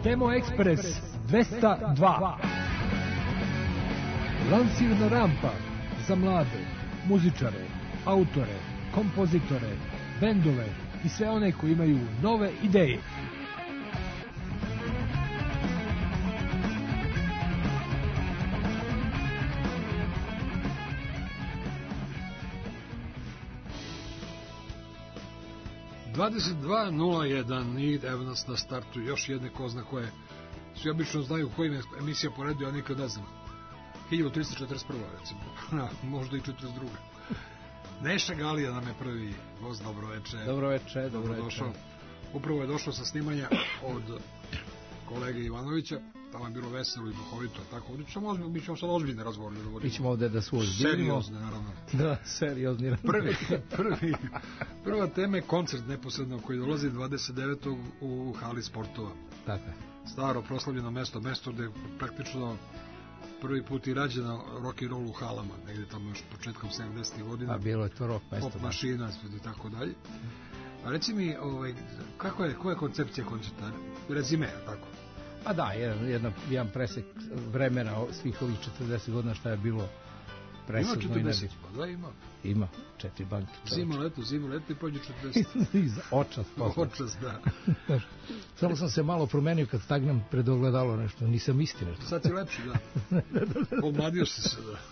Demo Ekspres 202. Lansirna rampa za mlade, muzičare, autore, kompozitore, bendove i sve one koji imaju nove ideje. ...22.01 i evo nas na startu još jedne ko zna koje. Svi obično znaju kojim je emisija po redu, ja nikad ne znam. 1341. recimo, možda i 42. Neša Galija nam je prvi gost, dobroveče. Dobroveče. Upravo je došao sa snimanja od kolege Ivanovića, tamo je bilo veselo i duhovito, tako, mi ćemo sad ozbiljne razgovore. Mi ćemo ovde da su ozbiljimo. Seriozne, naravno. Da, seriozni razgovore. Prva tema je koncert neposredno koji dolazi 29. u hali sportova. Tako je. Staro proslavljeno mesto gde praktično prvi put i rađeno rock and roll u halama, negde tamo još početkom 70. godina. A bilo je to rock mesto. Pop mašina i tako dalje. A reci mi, koja je koncepcija koncerta? Rezime, tako? Pa da, jedan presek vremena svih ovih 40 godina šta je bilo presudno. Ima 40, da ima. Ima, 4 banke. Zima, leto i pođe 40. Očas, da. Samo sam se malo promenio kad stagnem pred ogledalo nešto, nisam isti nešto. Sad si lepši, da. Omladio si se, da.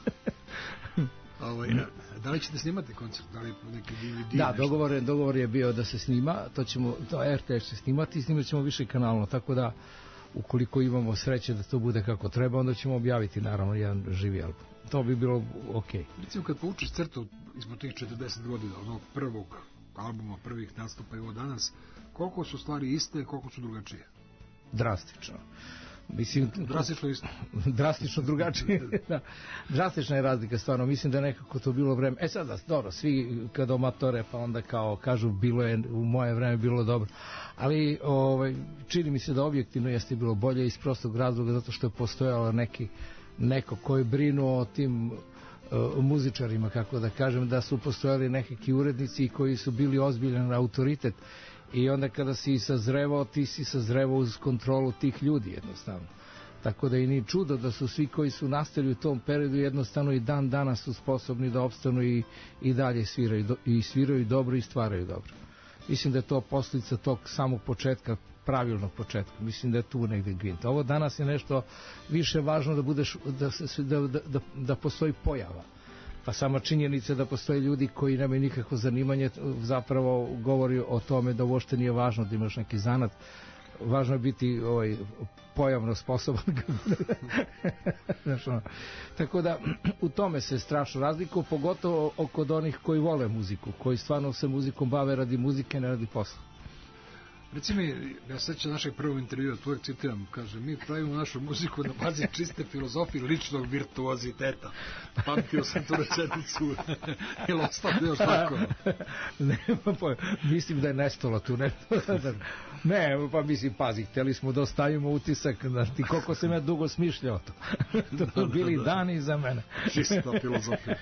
Da li ćete snimati koncert? Da li neki DVD? Da, dogovor je bio da se snima, to RTS će snimati i snimat ćemo više kanalno, tako da ukoliko imamo sreće da to bude kako treba, onda ćemo objaviti naravno jedan živi album. To bi bilo okej. Recimo kad poučiš crtu izbog tih 40 godina, onog prvog albuma, prvih nastupa i ovo danas, koliko su stvari iste, koliko su drugačije? Drastično. Mislim, drastično isto. Drastično drugačije. Da. Drastična je razlika stvarno. Mislim da nekako to bilo vreme. Sada, dobro, svi kad omatore pa onda kao kažu bilo je u moje vreme bilo dobro. Ali čini mi se da objektivno jeste bilo bolje iz prostog razloga zato što je postojalo neko koji brinuo o tim muzičarima, kako da kažem, da su postojali neki urednici koji su bili ozbiljan autoritet. I onda kada si sazrevao, ti si sazrevao uz kontrolu tih ljudi jednostavno. Tako da i ni čudo da su svi koji su nastali u tom periodu jednostavno i dan danas su sposobni da opstanu i dalje sviraju. I sviraju dobro i stvaraju dobro. Mislim da je to posljedica tog samog početka, pravilnog početka. Mislim da je tu negde gvint. Ovo danas je nešto više važno da postoji pojava. Pa sama činjenica da postoje ljudi koji nemaju nikakvo zanimanje zapravo govori o tome da uopšte nije važno da imaš neki zanat. Važno je biti pojavno sposoban. Tako da u tome se strašno razlikuje, pogotovo kod onih koji vole muziku, koji stvarno se muzikom bave radi muzike, ne radi posla. Reci mi, ja sećam našeg prvog intervjua, tu uvek citiram, kaže, mi pravimo našu muziku na bazi čiste filozofije ličnog virtuoziteta. Pamtio sam tu rečenicu. Ili ostalo još tako? Nema pojma, mislim da je nestalo tu nešto. Ne, pa mislim, pazi, hteli smo da ostavimo utisak, ti koliko sam ja dugo smišljao to. To su bili dani za mene. Čista filozofija.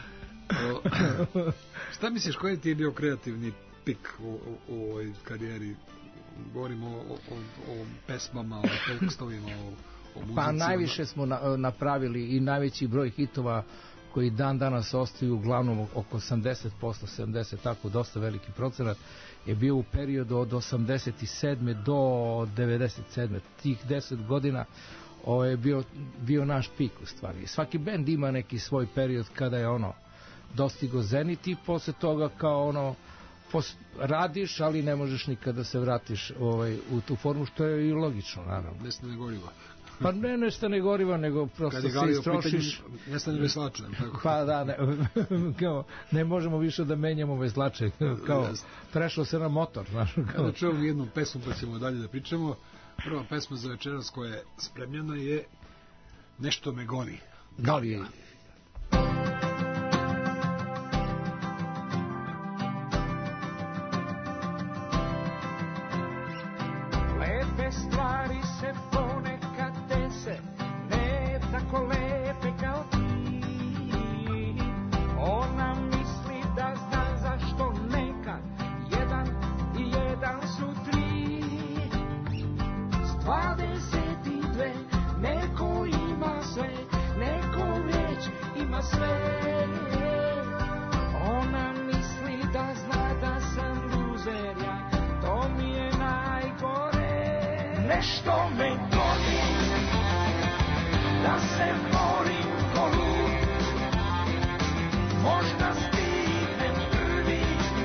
Šta misliš, koji ti je bio kreativni pik u ovoj karijeri? Govorimo o pesmama, o tekstovima, o muzici. Pa najviše smo napravili i najveći broj hitova koji dan danas ostaju uglavnom oko 80%, 70%, tako dosta veliki procenat, je bio u periodu od 87. do 97. Tih 10 godina je bio naš pik u stvari. Svaki bend ima neki svoj period kada je dostigo zenit i posle toga kao radiš, ali ne možeš nikada se vratiš u tu formu, što je i logično, naravno. Nestane goriva. Pa ne nestane goriva, nego prosto se istrošiš. Nestane veslače. Pa da, ne možemo više da menjamo veslače, kao prešlo se na motor. Kada čujemo jednu pesmu pa ćemo dalje da pričamo, prva pesma za večeras koja je spremljena je Nešto me goni. Goni. Stvari se ponekad dese, ne tako lepe kao ti. Ona misli da zna zašto nekad jedan i jedan su tri. 22, neko ima sve, neko već ima sve. Ona misli da zna da sam luzer, ja, to mi je najgore. Nešto me goni, da se borim ko lud, možda stignem prvi,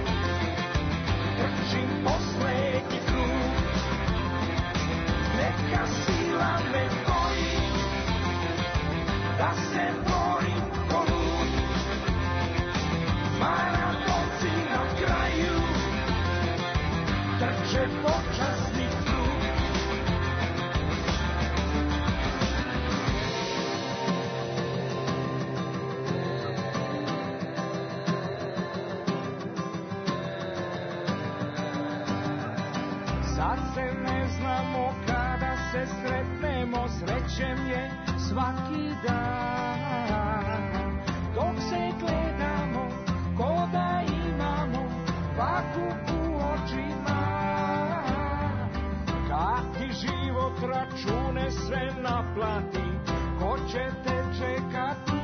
trčim poslednji krug. Neka sila me goni, da se borim ko lud, maratonci na kraju trče počasni krug. Sad se ne znamo kada se sretnemo, srećem je svaki dan. Dok se gledamo, ko da imamo vaku u očima. Kad ti život račune sve naplati, ko će te čekati?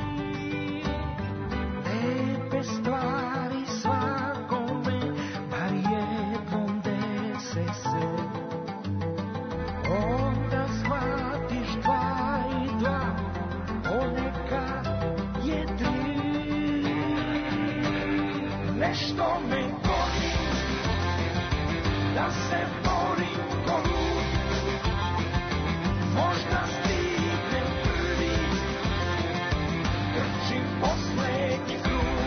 Lepe stvari svakome, bar jednom dese se. Onda shvatiš 2 i 2, ponekad je 3. Nešto me goni, da se borim ko lud, možda stignem prvi, trčim poslednji krug.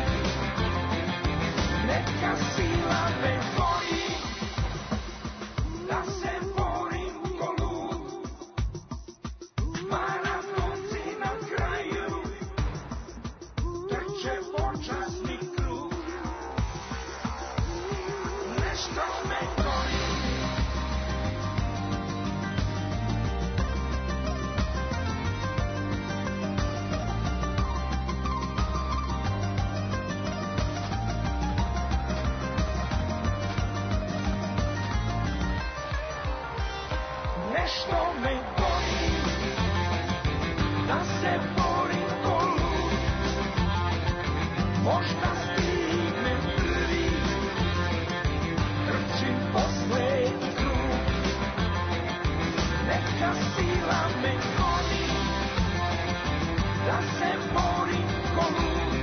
Neka sila me goni, da se borim ko lud, maratonci na kraju trče počasni krug. Nešto me goni, nešto me goni, da se borim ko lud, možda stignem prvi, trčim poslednji krug. Neka sila me goni, da se borim ko lud,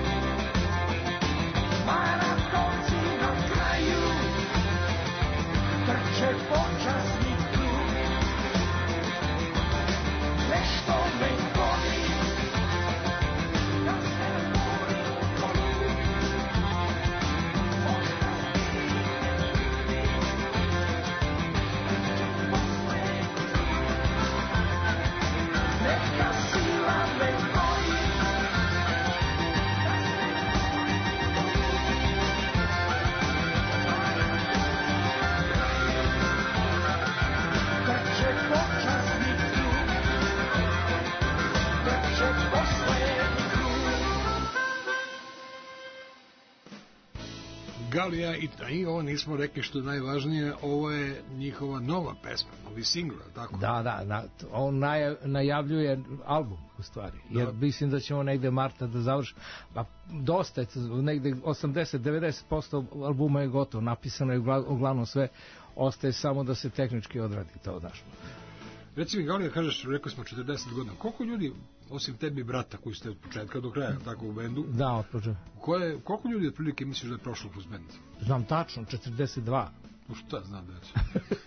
maratonci na kraju trče počasni krug. Nešto me goni, da se borim ko lud, možda stignem prvi, trčim poslednji krug. Neka sila me goni, da se borim ko lud, trče počasni krug. Galija i ovo nismo rekli što je najvažnije, ovo je njihova nova pesma, novi singl, tako? Da, on najavljuje album u stvari, jer mislim da ćemo negde marta da završimo, pa dosta je, negde 80-90% albuma je gotovo, napisano je uglavnom sve, ostaje samo da se tehnički odradi to, daš. Reci mi, Galija, kažeš, rekli smo 40 godina, koliko ljudi, osim tebi brata koji ste od početka do kraja tako u bendu, da, od početka, koliko ljudi otprilike misliš da je prošlo kroz bend? Znam tačno, 42. No šta znam da će?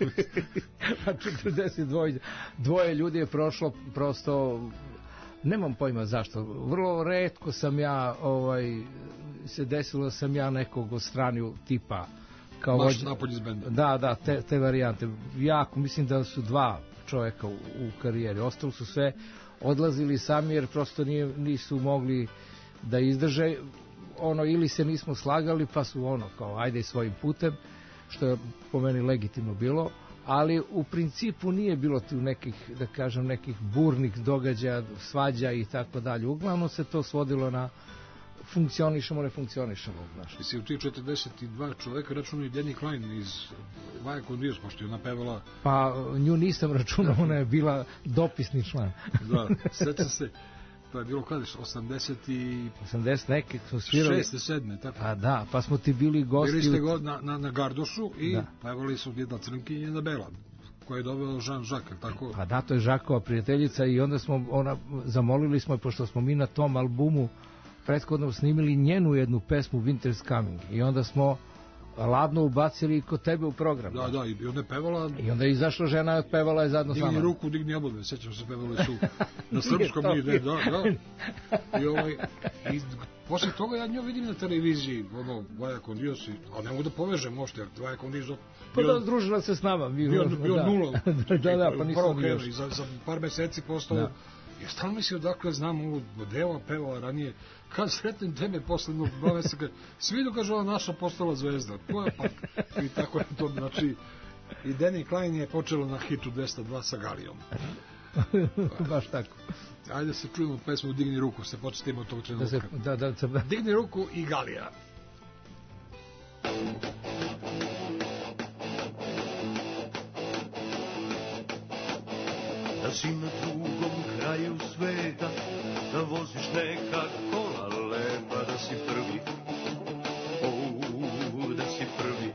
42 dvoje ljudi je prošlo, prosto nemam pojma zašto. Vrlo retko sam ja se desilo da sam ja nekog odstranio tipa kao baš napolje iz benda. Da, te varijante. Jako mislim da su 2 čovjeka u karijeri. Ostalo su sve odlazili sami jer prosto nisu mogli da izdrže, ili se nismo slagali pa su kao ajde svojim putem, što je po meni legitimno bilo, ali u principu nije bilo tu nekih, da kažem, nekih burnih događaja, svađa i tako dalje. Uglavnom se to svodilo na funkcionišemo, ne funkcionišemo. Znaš. Mislim, u tih 42 čoveka računaju Danny Klein iz Vaja Kondios, pošto je ona pevala... Pa nju nisam računao, ona je bila dopisni član. Da, sećam se, to je bilo kada, 80 neke smo svirali. 6. 7. tako. Pa da, pa smo ti bili gosti... Bili ste na Gardošu i pevali su jedna crnki i jedna bela, koja je dovela Jean-Jacques, tako? Pa da, to je Žakova prijateljica i onda smo, zamolili smo, pošto smo mi na tom albumu prethodno snimili njenu jednu pesmu Winter's Coming i onda smo ladno ubacili kod tebe u program. Da, i onda je pevala... I onda je izašla žena i otpevala je zajedno s nama. Digni ruku, digni obodve, sećam se, pevali su na srpskom nije, da. I posle toga ja nju vidim na televiziji, Vaja Kondios, ali ne mogu da povežem možda, jer Vaja Kondios... Pa da, združila se s nama. Bio nula. Da, pa nisam bio. I za par meseci postao... Ja stalno mislio, dakle, znam ovu deva pevala ranije, kad sretnem tebe posle 2 meseca, svi dokaže ova naša postala zvezda, koja pa, i tako je to, znači, i Danny Klein je počelo na hitu 202 sa Galijom. Baš tako. Ajde da se čujemo pesmu Digni ruku, se početimo od tog trenutka. Da. Digni ruku i Galija. Da si na drugom kraju sveta, da voziš neka kola lepa, da si prvi, da si prvi.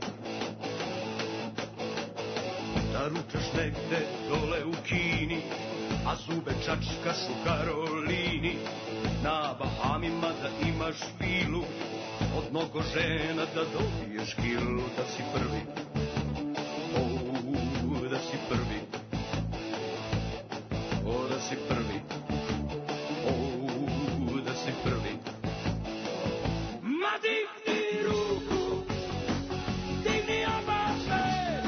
Da ručaš negde dole u Kini, a zube čačkaš u Karolini. Na Bahamima da imaš vilu, od mnogo žena da dobiješ kilu, da si prvi, da si prvi. Da si prvi, da si prvi. Ma digni ruku, digni oba sve,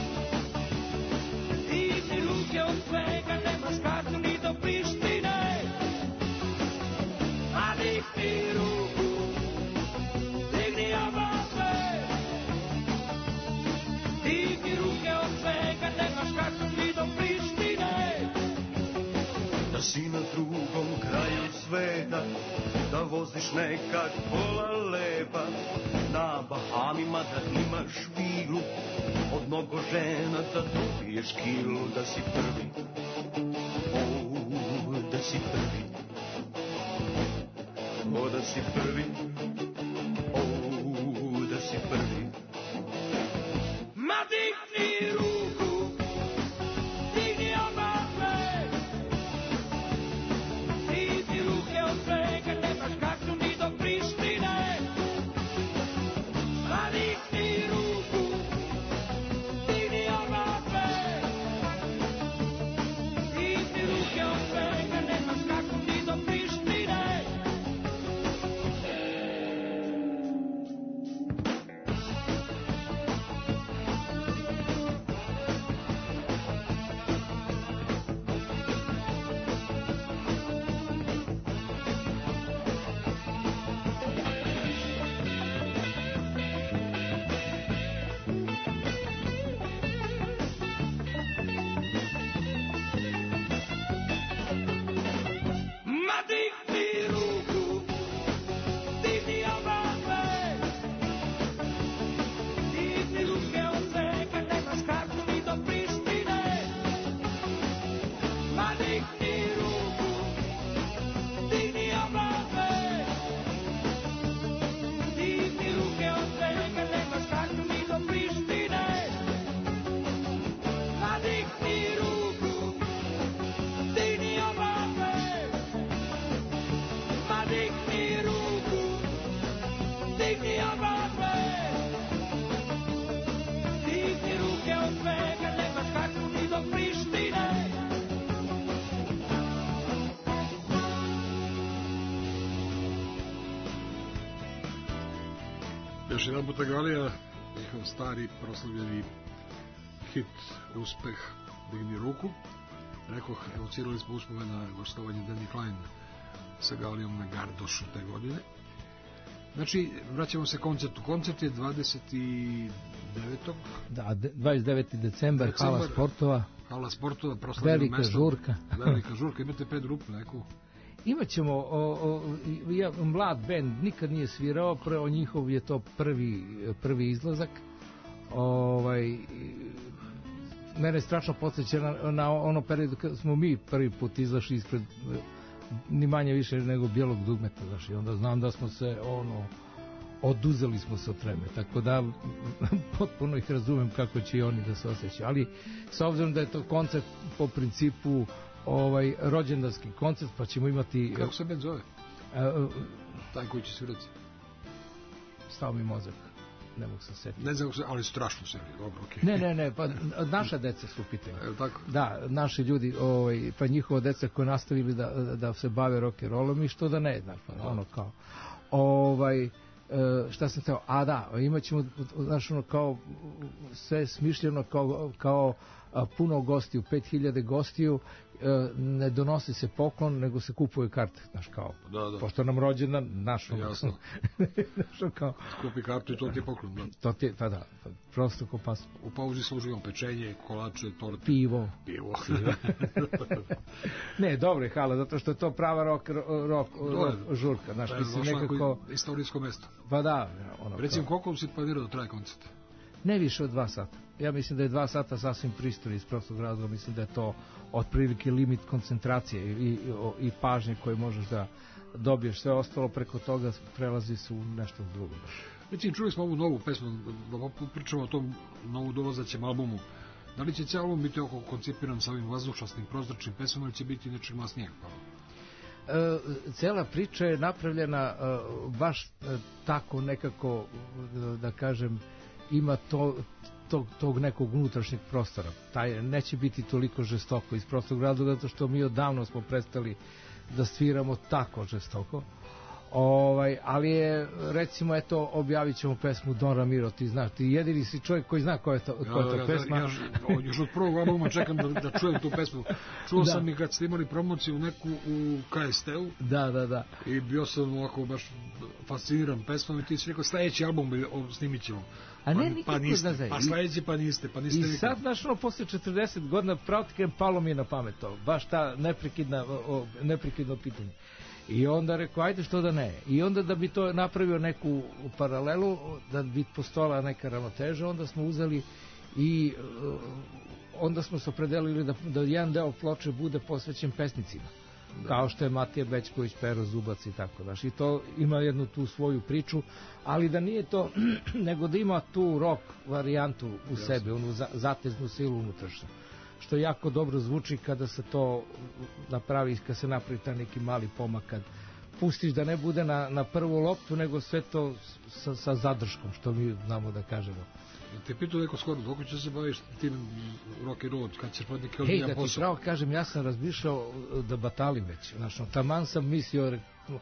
digni ruke od svega, nemaš kartu ni do Prištine. Ma digni ruku, digni oba sve, digni ruke od svega, nemaš kartu ni do Prištine. Da si na drugom kraju sveta, da voziš neka kola lepa, na Bahamima da imaš vilu, od mnogo žena da dobiješ kilu, da si prvi, da si prvi, da si prvi, da si prvi. Ma digni ruku, digni oba sve, digni ruke od svega, nemaš kartu ni do Prištine. Ma digni ruku, digni oba sve, digni ruke od svega, nemaš kartu ni do Prištine. Još jedan puta Galija, njihov stari proslavljeni hit, uspeh, Digni ruku. Rekoh, evocirali smo uspome na gostovanje Danny Klein sa Galijom na Gardošu te godine. Znači, vraćamo se koncertu. Koncert je 29. Da, 29. decembar, Hala Sportova. Hala Sportova, proslavljeno mesto. Velika žurka. Velika žurka, imate predgrupu neku? Imaćemo mlad bend, nikad nije svirao, prvo njihov je to prvi izlazak. Mene strašno podsjeća na ono periodu kad smo mi prvi put izašli ispred ni manje više nego Bijelog dugmeta, znači onda znam da smo se oduzeli smo se od vreme, tako da potpuno ih razumem kako će i oni da se osjećaju, ali s obzirom da je to koncert po principu rođendanski koncert, pa ćemo imati... Kako se bend zove? Taj koji će svirati? Stao mi mozak, ne mogu se setiti. Ne znam, ali strašno se dobro, okej. Ne, pa naša deca su u pitanju. Tako? Da, naši ljudi, pa njihova deca koji nastavili da se bave rock'n'rollom i što da ne, znači, ono kao... šta sam teo, imat ćemo kao sve smišljeno kao puno gostiju, 5000 gostiju, ne donosi se poklon, nego se kupuje karte, znaš kao, pošto nam rođena naš jasno. Kao, skupi kartu i to ti je poklon, da. To ti je, da, prosto ko pas. U pauzi služimo pečenje, kolače, torte. Pivo. Ne, dobro je hala, zato što je to prava rock žurka, znaš, mislim nekako... Istorijsko mesto. Pa da. Recimo, koliko si planirao da traje koncert? Ne više od 2 sata. Ja mislim da je 2 sata sasvim pristojno iz prostog razloga. Mislim da je to otprilike limit koncentracije i pažnje koje možeš da dobiješ. Sve ostalo preko toga prelazi se u nešto drugo. Recimo, čuli smo ovu novu pesmu, da pričamo o tom novu dolazećem albumu. Da li će cijel album biti oko koncipiran sa ovim vazdušasnim prozračnim pesmama ili će biti nečeg masnijeg? Cela priča je napravljena baš tako nekako, da kažem, ima tog nekog unutrašnjeg prostora. Taj neće biti toliko žestoko iz prostog razloga, zato što mi odavno smo prestali da sviramo tako žestoko. Ali je, recimo, eto, objavit ćemo pesmu Don Ramiro, ti znaš, ti jedini si čovjek koji zna koja je to pesma. Ja još od prvog albuma čekam da čujem tu pesmu. Čuo sam i kad ste imali promociju neku u KST-u. Da. I bio sam ovako baš fasciniran pesmom i ti si rekao sledeći album snimit ćemo. A ne, nikako da znaš. Pa sledeći pa niste I sad, znaš, posle 40 godina pravotike palo mi je na pamet to. Baš ta neprekidno pitanje. I onda rekao, ajde što da ne. I onda da bi to napravio neku paralelu, da bi postojala neka ravnoteža, onda smo uzeli i onda smo se opredelili da jedan deo ploče bude posvećen pesnicima. Kao što je Matija Bećković, Pero Zubac i tako. Znaš, i to ima jednu tu svoju priču, ali da nije to, nego da ima tu rock varijantu u sebi, onu zateznu silu unutrašnju. Što jako dobro zvuči kada se to napravi, kada se napravi taj neki mali pomak, kad pustiš da ne bude na prvu loptu, nego sve to sa zadrškom, što mi znamo da kažemo. Te pitao neko skoro, dok će se baviš tim rock and roll, kad ćeš podniki kao da ti pravo kažem, ja sam razmišljao da batalim već, znači, taman sam mislio,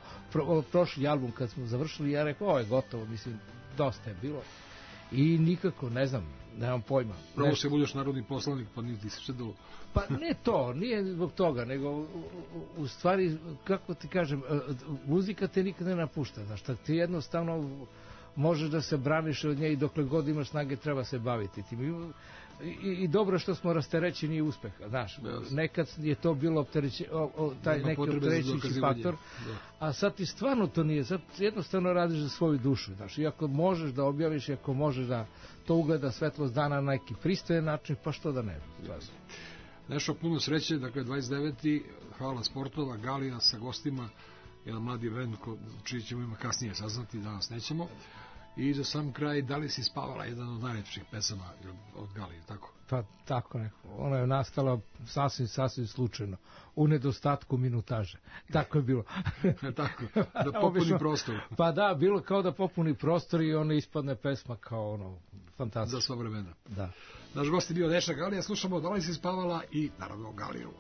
prošli album kad smo završili, ja rekao, ovo je gotovo, mislim, dosta je bilo. I nikako, ne znam, nemam pojma. Prvo se budeš narodni poslanik, pa niti se sedelo. Pa ne to, nije zbog toga, nego u stvari, kako ti kažem, muzika te nikad ne napušta, znaš, ti jednostavno možeš da se braniš od nje i dokle god imaš snage treba se baviti tim. I dobro što smo rasterećeni uspeha, znaš, nekad je to bilo taj neki opterećujući faktor, a sad ti stvarno to nije, sad jednostavno radiš za svoju dušu, znaš, i ako možeš da objaviš, i ako možeš da to ugleda svetlost dana na neki pristojan način, pa što da ne. Nešto puno sreće, dakle 29. Hala sportova, Galija sa gostima, jedan mladi bend čiji ćemo ima kasnije saznati, danas nećemo. I za sam kraj, da li si spavala jedan od najlepših pesama od Galije, tako? Pa tako neko. Ona je nastala sasvim slučajno, u nedostatku minutaže. Tako je bilo. Tako, da popuni prostor. Pa da, bilo kao da popuni prostor i ona ispadne pesma kao ono, fantastično. Za sva vremena. Da. Naš gost je bio Neša Galija, slušamo Da li si spavala i naravno Galiju.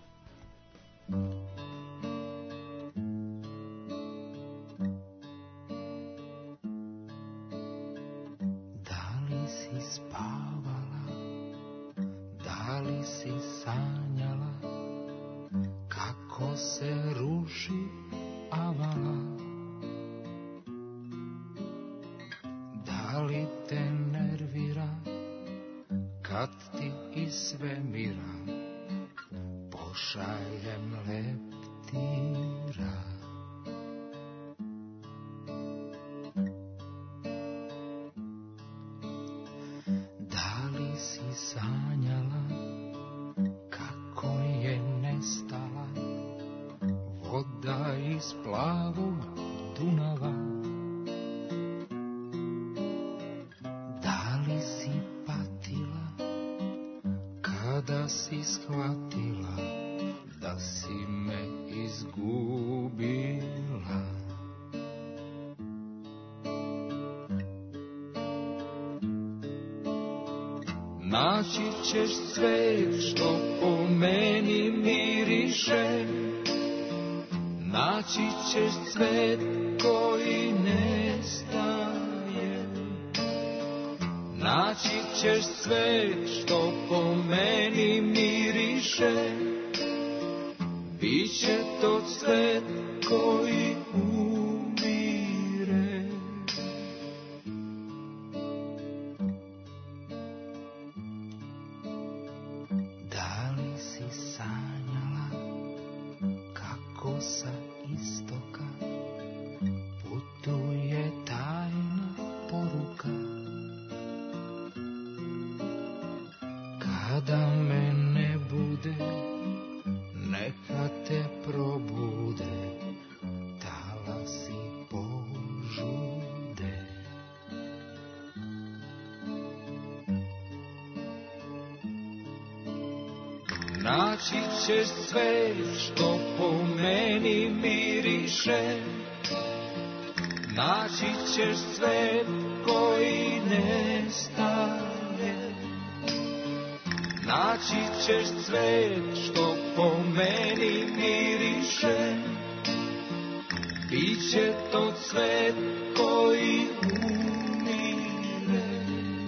Spavala, da li si sanjala kako se ruši avala? Da li te nervira kad ti iz svemira pošaljem leptica dotira. Da li si sanjala kako je nestala voda iz plavog Dunava? Da li si patila kada si shvatila da si me izgubila? Naći ćeš sve što po meni miriše, naći ćeš cvet koji nestaje, naći ćeš sve što po meni miriše, biće to cvet koji umire. Da li si sanjala kako sa istoka putuje tajna poruka? Kada me ne bude, neka te probude talasi požude. Naći ćeš sve što po meni miriše, naći ćeš sve koji nestaje, naći ćeš sve što po meni miriše, biće to cvet koji umire.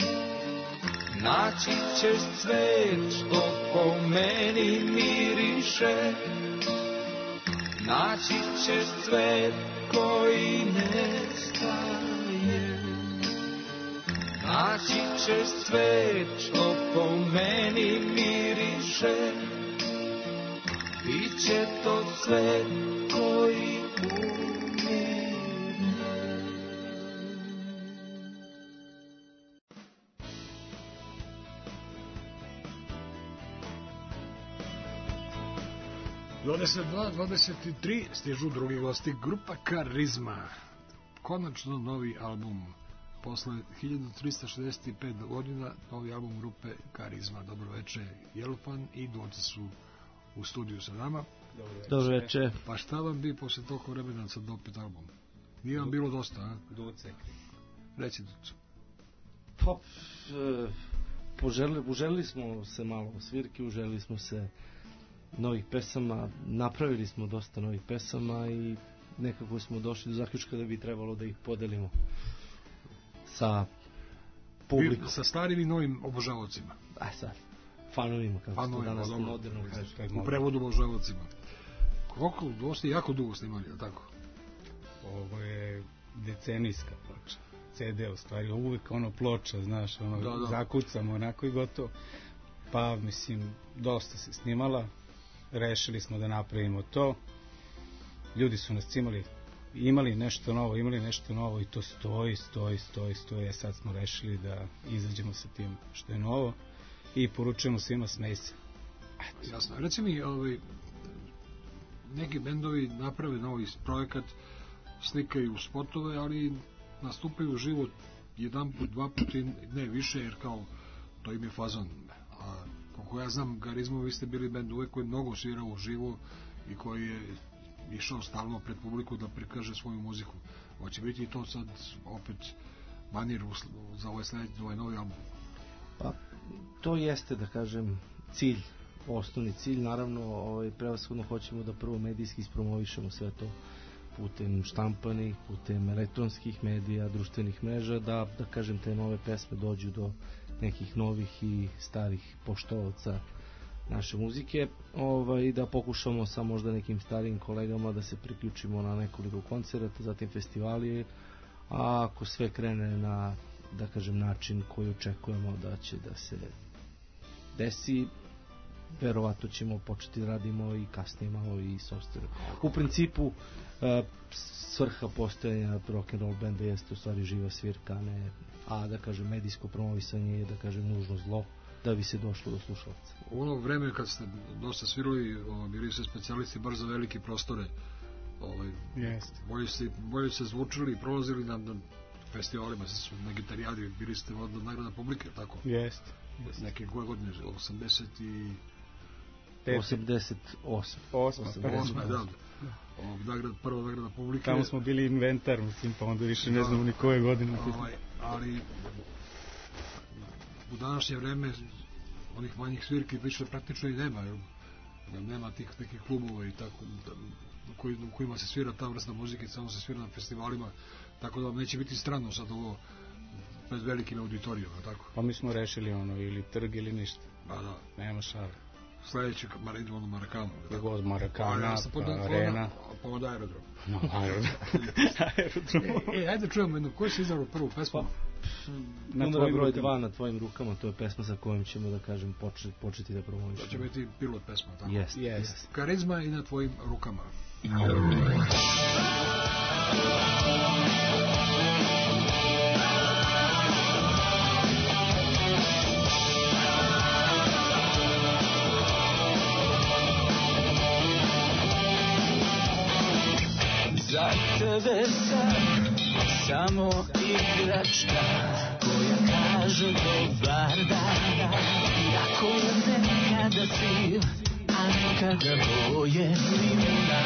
Naći ćeš cvet što po meni miriše, naći ćeš cvet koji nestaje, naći ćeš cvet što po meni miriše, biće to cvet koji umire. Do 22-23 stižu drugi gosti, grupa Karizma. Konačno novi album. Posle 1365 godina novi album grupe Karizma. Dobro večer, Jelfan i Duce su u studiju sa nama. Dobro večer. Pa šta vam bi posle toliko vremena sad opet album? Nije vam bilo dosta, a? Duce. Reci, Duce. Pa, uželili smo se malo svirki, uželili smo se novih pesama, napravili smo dosta novih pesama i nekako smo došli do zaključka da bi trebalo da ih podelimo sa publikom. Sa starim i novim obožavocima. Aj sad, fanovima, kako se to danas moderno kaže. U prevodu obožavocima. Koliko, dosta jako dugo snimali, je li tako? Ovo je decenijska ploča. CD u stvari, uvijek ono ploča, znaš, ono, da. zakucamo onako i gotovo. Pa, mislim, dosta se snimala, rešili smo da napravimo to. Ljudi su nas imali nešto novo i to stoji. Sad smo rešili da izađemo sa tim što je novo i poručujemo svima smej se. Jasno. Reci mi, neki bendovi naprave novi projekat, slikaju spotove, ali nastupaju uživo jedan put, dva put i ne više, jer kao to im je fazon. A koliko ja znam, Karizmu, vi ste bili bend uvek koji je mnogo svirao uživo i koji je išao stalno pred publiku da prikaže svoju muziku. Hoće biti to sad opet manir za ovaj novi album? Pa, to jeste, da kažem, cilj, osnovni cilj. Naravno, prevashodno hoćemo da prvo medijski ispromovišemo sve to putem štampanih, putem elektronskih medija, društvenih mreža, da kažem, te nove pesme dođu do nekih novih i starih poštovaca naše muzike, i da pokušamo sa možda nekim starijim kolegama da se priključimo na nekoliko koncerata, zatim festivali, a ako sve krene na, da kažem, način koji očekujemo da će da se desi, verovatno ćemo početi da radimo i kasnije malo i sopstveno. U principu svrha postojanja rock'n'roll benda jeste u stvari živa svirka, a da kažem medijsko promovisanje je da kažem nužno zlo da bi se došlo do slušalaca. U ono vreme kad ste dosta svirali, bili ste specijalisti baš za velike prostore. Bolje se zvučili i prolazili na festivalima, na gitarijadi, bili ste od nagrada publike, tako? Jeste. Neke koje godine, 88. Da. Prva nagrada publike. Tamo smo bili inventar, mislim, pa onda više ne znamo ni koje godine. Ali u današnje vreme onih manjih svirki više praktično i nema, jer nema tih nekih klubova i tako u kojima se svira ta vrsta muzike, samo se svira na festivalima, tako da neće biti strano sad ovo bez velikim auditorijama, tako? Pa mi smo rešili ili trg ili ništa. Pa da. Nema šale. Sledeće, idemo na Marakanu. Od Marakana, pa Arena. Pa od aerodrom. No, aerodrom. Ajde čujemo jednu, koji si izabrao prvu pesmu? Numera broj 2 na tvojim rukama, to je pesma sa kojom ćemo da kažem početi da promovišemo. To će biti pilot pesma, tako? Jest. Karizma i na tvojim rukama. Za tebe sam samo igračka koja kaže dobar dan, iako nekada si, a nekada boje limuna.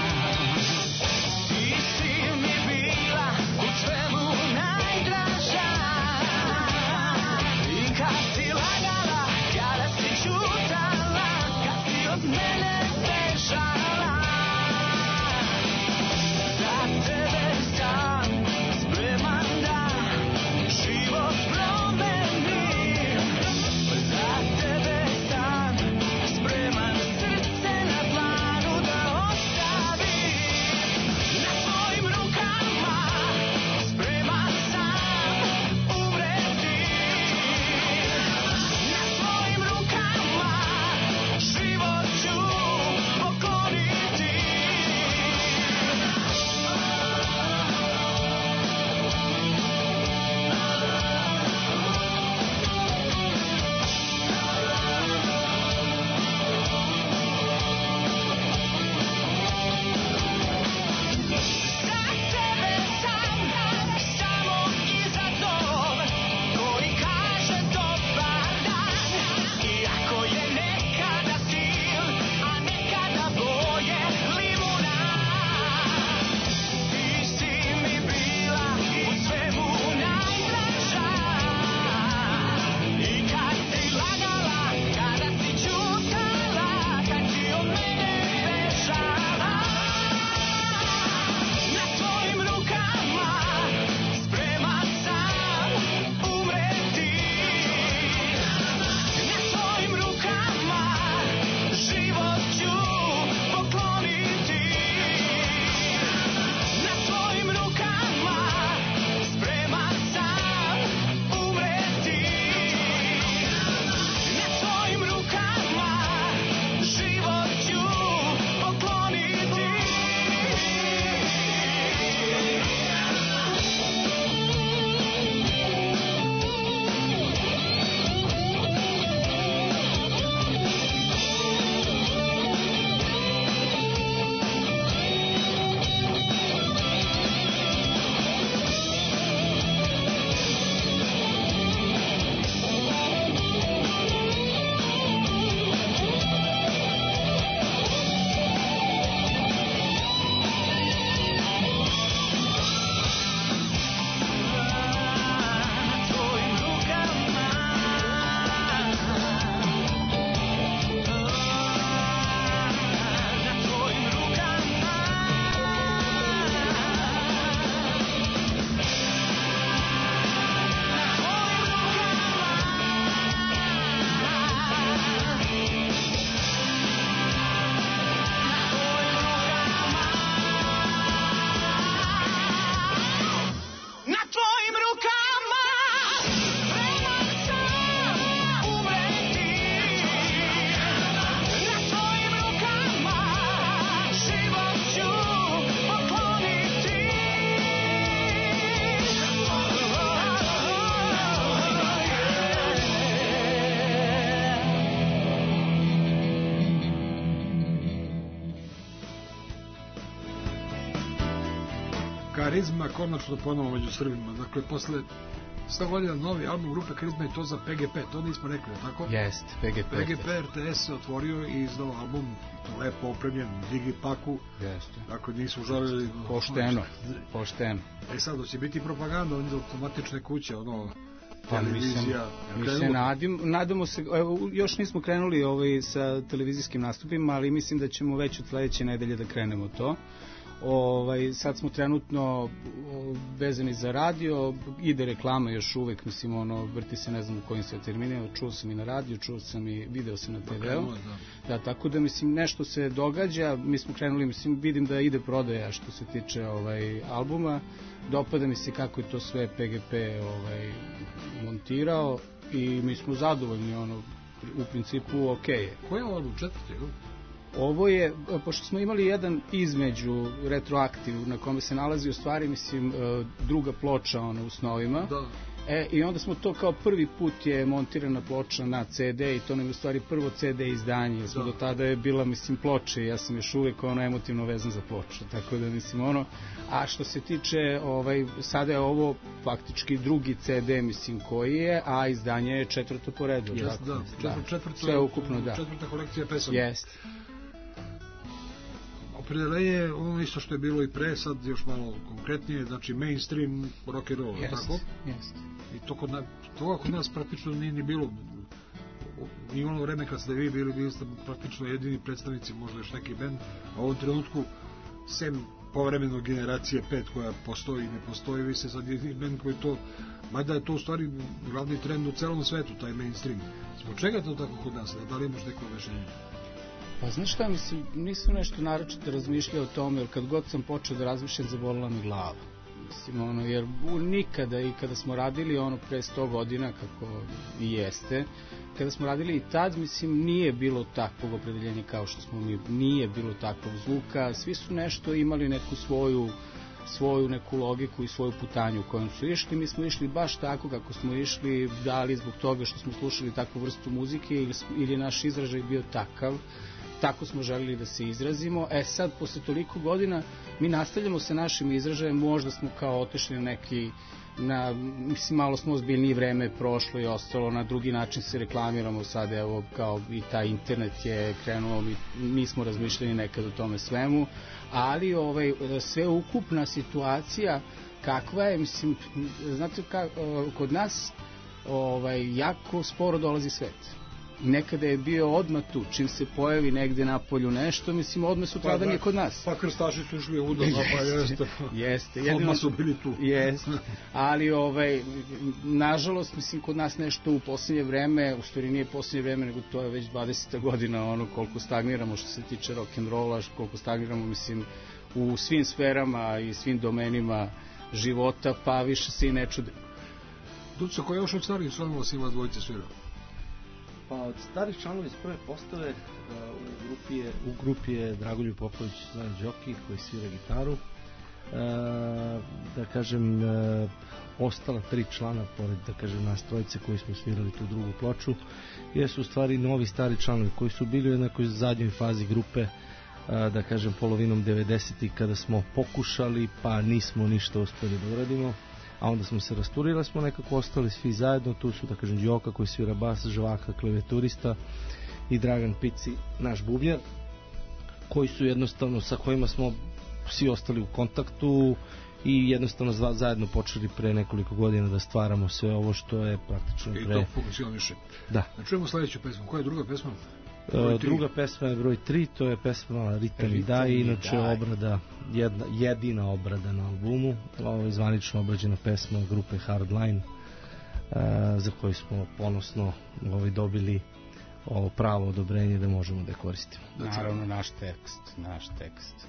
Ti si mi bila u svemu najdraža, i kad si lagala, kada si čutala, kad si od mene bežala. Za tebe sam spreman da život promenim. Za tebe sam spreman srce na dlanu da ostavim. Na tvojim Karizma konačno ponovo među Srbima. Dakle, posle 100 godina novi album grupe Karizma i to za PGP, to nismo rekli, tako? Jest, PGP RTS se otvorio i izdao album, i to lepo opremljen, digipaku. Jeste. Dakle, nisu žalili... Pošteno. Sad, će biti propaganda, oni automatične kuće, Pa televizija. Mi se nadamo se, još nismo krenuli sa televizijskim nastupima, ali mislim da ćemo već od sledeće nedelje da krenemo to. Sad smo trenutno vezani za radio, ide reklama još uvek, mislim, vrti se, ne znam u kojim se terminima, čuo sam i na radiju, čuo sam i video sam na TV-u. Da, tako da, mislim, nešto se događa, mi smo krenuli, mislim, vidim da ide prodaja što se tiče albuma, dopada mi se kako je to sve PGP montirao i mi smo zadovoljni, u principu okej je. Ko je ovo četvrti? Ovo je, pošto smo imali jedan između retroaktiv na kome se nalazi u stvari, mislim, druga ploča u snovima. Da. I onda smo to kao prvi put je montirana ploča na CD i to nam je u stvari prvo CD izdanje, jer smo do tada je bila, mislim, ploča i ja sam još uvek emotivno vezan za ploču, tako da, mislim, a što se tiče, sada je ovo faktički drugi CD, mislim, koji je, a izdanje je četvrto po redu. Jeste, da, sve ukupno, da. Četvrta kolekcija pesama. Jeste. Opredeljenje, isto što je bilo i pre, sad još malo konkretnije, znači mainstream rock and roll, tako? Jeste. I toga kod nas praktično nije ni bilo. I ono vreme kad ste vi bili ste praktično jedini predstavnici, možda još neki band, a u ovom trenutku, sem povremeno generacije 5 koja postoji i ne postoji, vi ste sad jedini band koji to, mada je to u stvari glavni trend u celom svetu, taj mainstream. Zbog čega je to tako kod nas? Da li imaš neko objašnjenje? Pa znaš šta, mislim, nisam nešto naročito razmišljao o tome, jer kad god sam počeo da razmišljam, zabolila mi glava. Mislim, jer nikada i kada smo radili pre 100 godina, kako i jeste, kada smo radili i tad, mislim, nije bilo takvog opredeljenja kao što smo mi, nije bilo takvog zvuka, svi su nešto imali neku svoju neku logiku i svoju putanju u kojom su išli, mi smo išli baš tako kako smo išli, da li zbog toga što smo slušali takvu vrstu muzike ili je naš izražaj bio takav, tako smo želili da se izrazimo. Sad, posle toliko godina, mi nastavljamo sa našim izražajem, možda smo kao otešli mislim, malo smo ozbiljnije vreme prošlo i ostalo, na drugi način se reklamiramo sad, evo, kao i taj internet je krenuo, mi smo razmišljali nekad o tome svemu, ali sve ukupna situacija kakva je, mislim, znate, kod nas jako sporo dolazi svet. Nekada je bio odmah tu, čim se pojavi negde na polju nešto, mislim, odmah sutradan je kod nas. Pa krstaši su išli u udama, pa jeste. Jeste. Odmah su bili tu. Jeste. Ali, nažalost, mislim, kod nas nešto u posljednje vreme, u stvari nije posljednje vreme, nego to je već 20. godina, koliko stagniramo što se tiče rock'n'rolla, koliko stagniramo, mislim, u svim sferama i svim domenima života, pa više se i ne čude. Duco, koja je još od starih članova si ima dvojice svirao? Pa od starih članova iz prve postave u grupi je Dragoljub Popović, Zoran Đoki, koji svira gitaru. Da kažem, ostala 3 člana, pored, da kažem, nas trojice koji smo svirali tu drugu ploču, jesu u stvari novi stari članovi koji su bili u jednoj zadnjoj fazi grupe, da kažem, polovinom 90-ih, kada smo pokušali, pa nismo ništa uspeli da uradimo. A onda smo se rasturili, smo nekako ostali svi zajedno, tu su, da kažem, Đoka koji svira bas, Žvaka klavijaturista i Dragan Pici, naš bubnjar, koji su jednostavno, sa kojima smo svi ostali u kontaktu i jednostavno zajedno počeli pre nekoliko godina da stvaramo sve ovo što je praktično pre... I to funkcioniše. Da. Čujemo sledeću pesmu. Koja je druga pesma? Druga pesma je broj 3, to je pesma Ritam i daj, inače obrada, jedina obrada na albumu, ovo je zvanično obrađena pesma grupe Hardline, za koju smo ponosno dobili ovo pravo odobrenje da možemo da je koristimo. Naravno, naš tekst.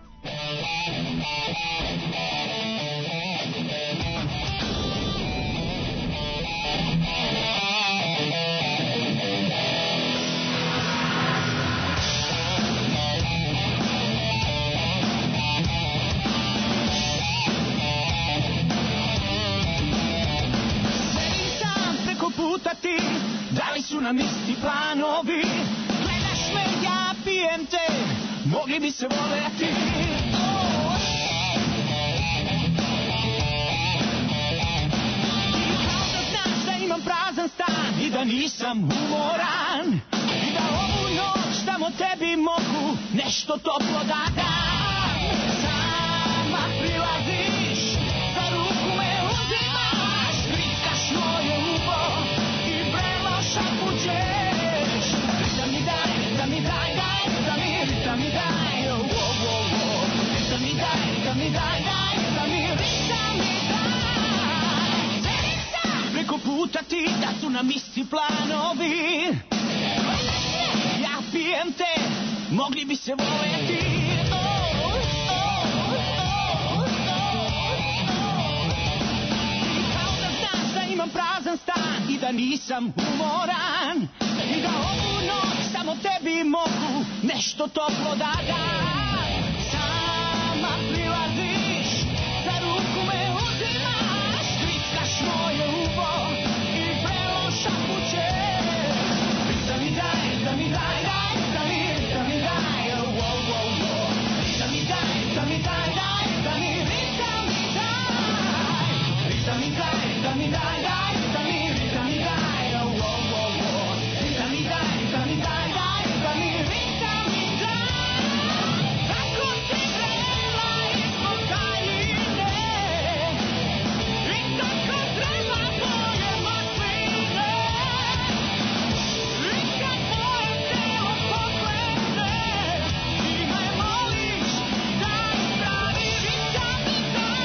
Da li su nam isti planovi? Gledaš me, ja pijem te, mogli bi se voljeti. nisam umoran i da ovu noć tamo tebi mogu nešto toplo da dam. Sama prilaziš, za ruku me uzimaš, krikaš moje uvo i vrelo šapućeš. Da mi daj, da mi daj, daj, da mi daj, oh, oh, oh. Da mi daj, da mi daj, daj, da mi daj. Preko puta ti da su nam isti planovi. Ja pijem te, mogli bi se voleti. I kao da znaš da imam prazan stan i da nisam umoran i da ovu noć samo tebi mogu nešto toplo da dam. Sama prilaziš, za ruku me uzimaš, krickaš moje uvo i vrelo šapućeš. Da mi daj, da mi daj, daj, da mi daj, oh, oh, oh. Da mi daj, da mi daj, daj, da mi daj, da mi daj, daj, da mi daj, oh, oh, oh. Da mi daj, da mi daj, daj, da mi daj. Tako si vrela ispod daljine i tako treba moje masline. I kad moje telo poglede i me moliš da ispravi ritam i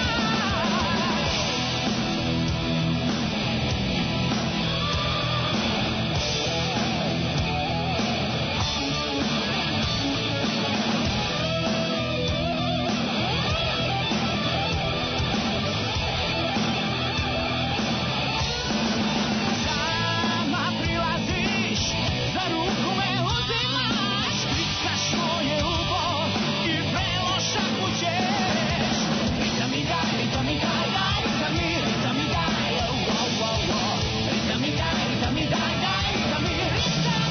sama prilaziš, za ruku me uzimaš, krickaš moje uvo i vrelo šapućeš. Da mi daj, da mi daj, daj, da mi daj, oh, oh, oh, oh. Da mi daj, da mi daj, daj, da mi daj.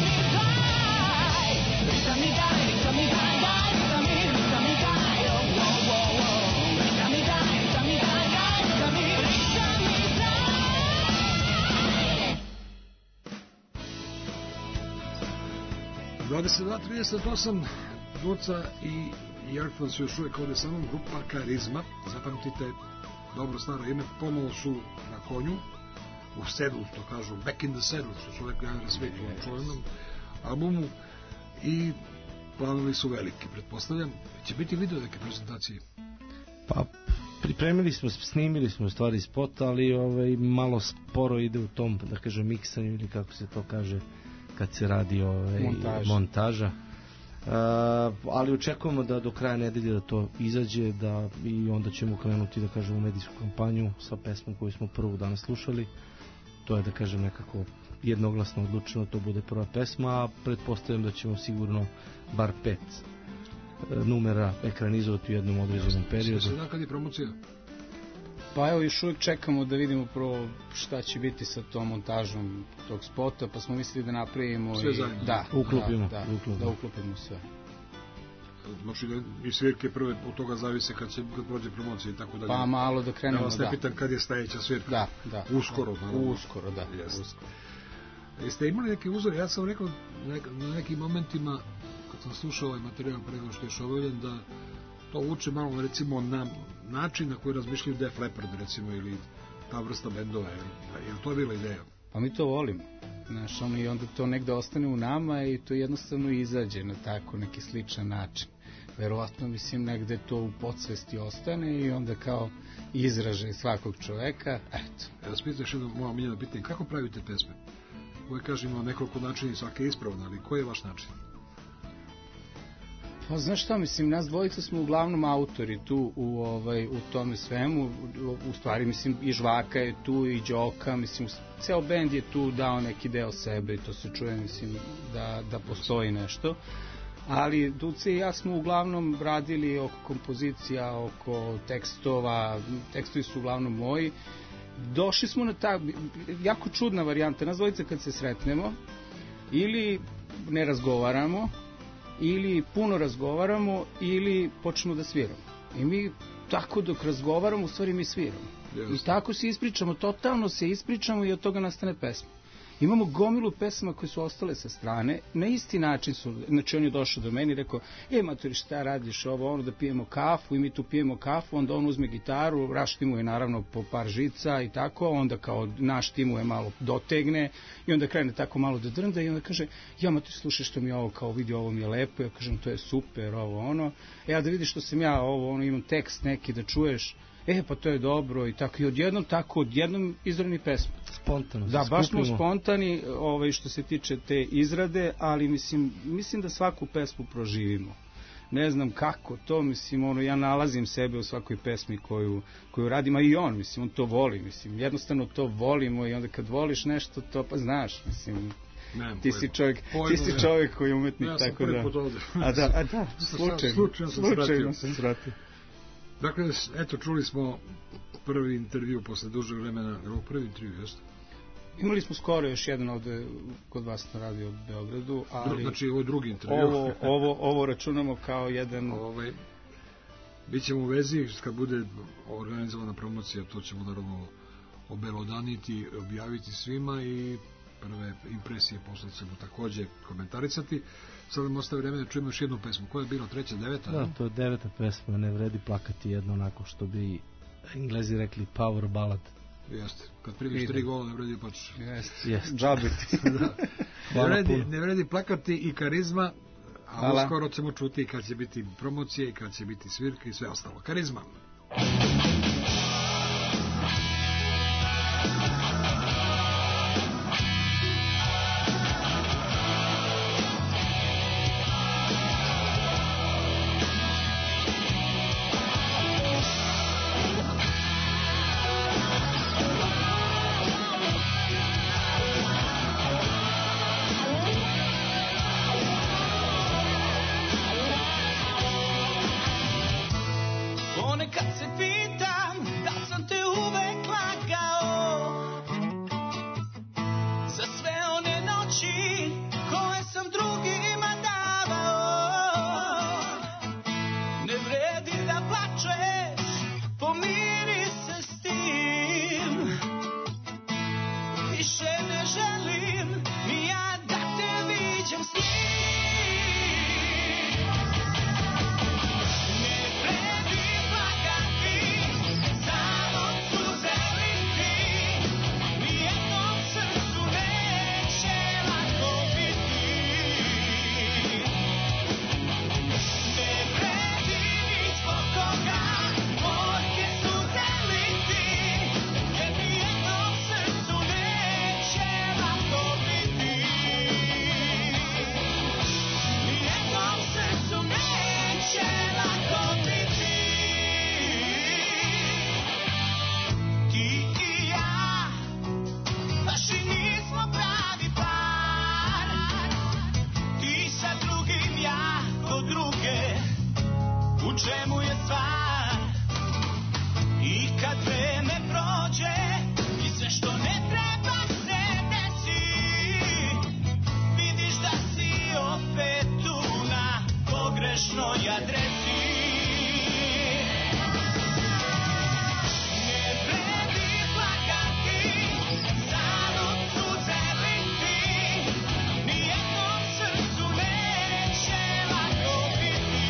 Da mi daj, da mi daj, daj, da mi daj, oh, oh, oh, oh. Da mi daj, da mi daj, daj, da mi daj. 22:38, Duca i Jarkvan su još uvijek ovdje sa mnom, grupa Karizma, zapamtite dobro staro ime, pomalo su na konju, u sedlu, to kažu, back in the saddle, što su uvijek gledali svijet u ovom čuvenom albumu, i planovi su veliki, pretpostavljam. Će biti video neke prezentacije? Pa, pripremili smo, snimili smo stvari spot, ali malo sporo ide u tom, da kažem, miksanju ili kako se to kaže kad se radi montaža. Ali očekujemo da do kraja nedelje da to izađe, da i onda ćemo krenuti, da kažem, u medijsku kampanju sa pesmom koju smo prvu danas slušali. To je, da kažem, nekako jednoglasno odlučeno, to bude prva pesma, a pretpostavljam da ćemo sigurno bar 5 numera ekranizovati u jednom određenom periodu. Sve se da kad je promocija? Pa evo, još uvijek čekamo da vidimo prvo šta će biti sa tom montažom tog spota, pa smo mislili da napravimo sve zajedno. Da uklopimo sve. Znači da i svirke prve od toga zavise kad prođe promocija i tako dalje. Pa malo da krenemo, da. Vas ne pitam kad je sledeća svirka. Da. Uskoro, naravno. Uskoro. Jeste imali neke uzore? Ja sam rekao na nekim momentima, kad sam slušao ovaj materijal pre nego što je šovoljen, da to uče malo, recimo, na način na koji razmišljaju Def Leppard, recimo, ili ta vrsta bendova. Je li to bila ideja? Pa mi to volimo. Znaš, i onda to negde ostane u nama i to jednostavno izađe na tako neki sličan način. Verovatno, mislim, negde to u podsvesti ostane i onda kao izražaj svakog čoveka, eto. Ja vas pitam još jedno moja miljena pitanje, kako pravite pesme? Uvijek kažem, ima nekoliko načina i svake je ispravna, ali koji je vaš način? Pa znaš šta, mislim, nas dvojica smo uglavnom autori tu u tome svemu, u stvari, mislim, i Žvaka je tu, i Đoka, mislim, ceo bend je tu dao neki deo sebe i to se čuje, mislim, da postoji nešto. Ali Duce i ja smo uglavnom radili oko kompozicija, oko tekstova, tekstovi su uglavnom moji. Došli smo na ta jako čudna varijanta, nas dvojica kad se sretnemo, ili ne razgovaramo, ili puno razgovaramo, ili počnemo da sviramo. I mi tako dok razgovaramo, u stvari mi sviramo. Yes. I tako se ispričamo, totalno se ispričamo i od toga nastane pesma. Imamo gomilu pesama koje su ostale sa strane, na isti način su, znači on je došao do meni i rekao, matori, šta radiš ovo, ono, da pijemo kafu, i mi tu pijemo kafu, onda on uzme gitaru, raštimuje naravno po par žica i tako, onda kao naštimuje malo dotegne i onda krene tako malo da drnda i onda kaže, matori, slušaj što mi ovo, kao vidi, ovo mi je lepo, ja kažem, to je super, ovo ono, ja da vidiš što sam ja, ovo ono, imam tekst neki da čuješ, pa to je dobro i tako, i odjednom izrani pesmu. Spontano. Da, baš smo spontani što se tiče te izrade, ali mislim da svaku pesmu proživimo. Ne znam kako to, mislim, ja nalazim sebe u svakoj pesmi koju radim, a i on to voli, jednostavno to volimo i onda kad voliš nešto, to pa znaš, ti si čovjek koji je umetnik, tako da. Ja sam prvi put ovde. A da, slučajno sam svratio. Dakle, eto, čuli smo prvi intervju posle dužeg vremena, prvi intervju, jeste? Imali smo skoro još jedan ovde kod vas na radio u Beogradu, ali... Znači, ovo je drugi intervju. Ovo računamo kao jedan... Bićemo u vezi, kad bude organizovana promocija, to ćemo naravno obelodaniti, objaviti svima i prve impresije posle ćemo takođe komentarisati. Sad nam ostaje vreme da čujemo još jednu pesmu. Koja je bilo, 3., 9? Da, to je 9. pesma, Ne vredi plakati, jedno onako što bi Englezi rekli power ballad. Jeste, kad primiš 3 gola ne vredi plačeš. Jeste, džabiti. Ne vredi plakati i karizma, a uskoro ćemo čuti kad će biti promocije, kad će biti svirka i sve ostalo. Karizma. Ponekad se pitam da sam te uvek lagao za sve one noći koje sam drugima davao. Ne vredi da plačeš, pomiri se s tim. Više ne želim ni ja da te viđam s njim. Čemu je stvar? I kad vreme prođe i sve što ne treba se desi, vidiš da si opet tu na pogrešnoj adresi. Ne vredi plakati, zalud suze liti, nijednom srcu neće lako biti.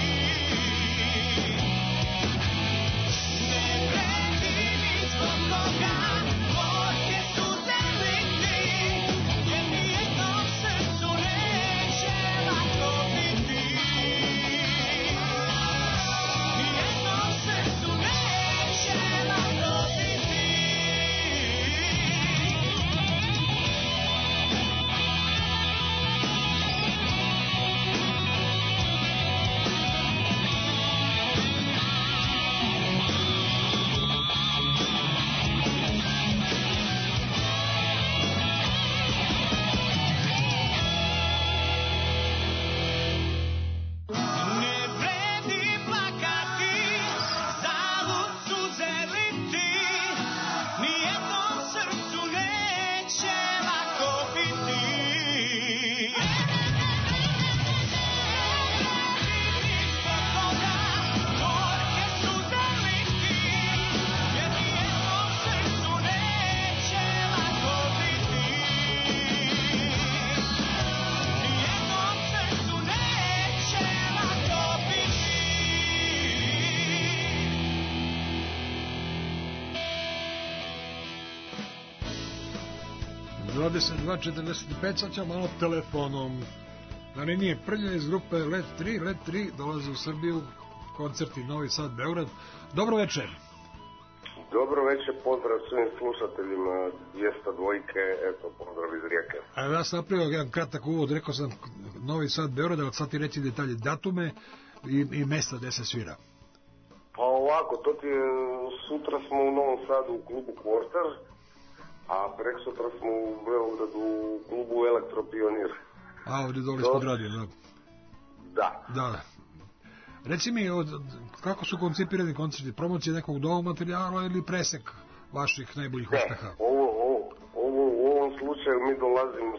22:45, sad ćemo malo telefonom. Na liniji je Prlja iz grupe Let 3. Let 3 dolaze u Srbiju, koncerti Novi Sad, Beograd. Dobro večer. Dobro večer, pozdrav svim slušateljima 202-ke, eto, pozdrav iz Rijeke. A ja sam napravio jedan kratak uvod, rekao sam Novi Sad, Beograd, ali sad ti reći detalje, datume i mesta gde se svira. Pa ovako, to ti je, sutra smo u Novom Sadu u klubu Kvartar, a preksutra smo u Beogradu u klubu Elektropionir. A, ovdje dole ispod radija, da. Da. Da. Reci mi, kako su koncipirani koncerti? Promocije nekog novog materijala ili presek vaših najboljih uspeha? U ovom slučaju mi dolazimo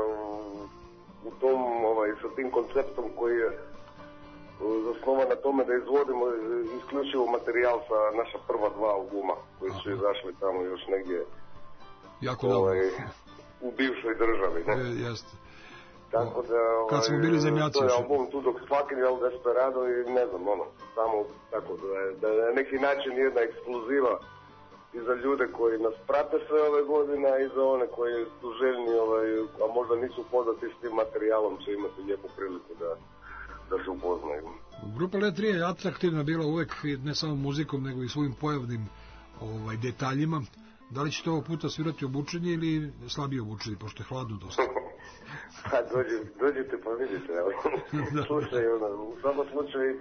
sa tim konceptom koji je zasnovan na tome da izvodimo isključivo materijal sa naša prva 2 albuma koji su izašli tamo još negdje jako dobro. U bivšoj državi. Ne? Jeste. Tako da, kad smo bili zemljaci, to je album Tu dok Fucking El Desperado i ne znam, samo tako da je na neki način jedna ekskluziva i za ljude koji nas prate sve ove godine, a i za one koji su željni, a možda nisu upoznati s tim materijalom, će imati lijepu priliku da se upoznaju. Grupa Let 3 je atraktivna bila uvek, ne samo muzikom, nego i svojim pojavnim detaljima. Da li ćete ovog puta svirati obučeni ili slabije obučeni, pošto je hladno dosta? Pa dođite pa vidite, slušaj, u svakom slučaju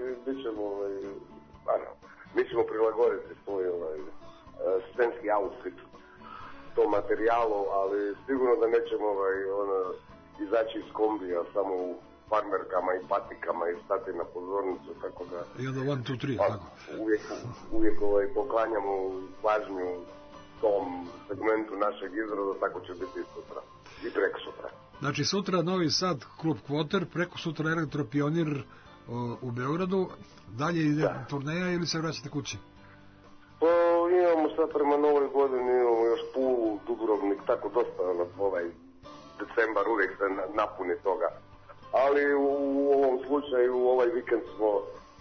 mi ćemo prilagoditi svoj scenski outfit tom materijalu, ali sigurno da nećemo izaći iz kombija samo u farmerkama i patikama i stati na pozornicu, tako da... I onda 1, 2, 3, tako? Uvijek poklanjamo pažnju tom segmentu našeg izraza, tako će biti i sutra. I preko sutra. Znači sutra Novi Sad, klub Kvoter, preko sutra Elektropionir u Beogradu. Dalje ide turneja ili se vraćate kući? Pa imamo sad prema novoj godini, imamo još Pulu, Dubrovnik, tako dosta decembar uvijek se napuni toga. Ali u ovom slučaju, ovaj vikend smo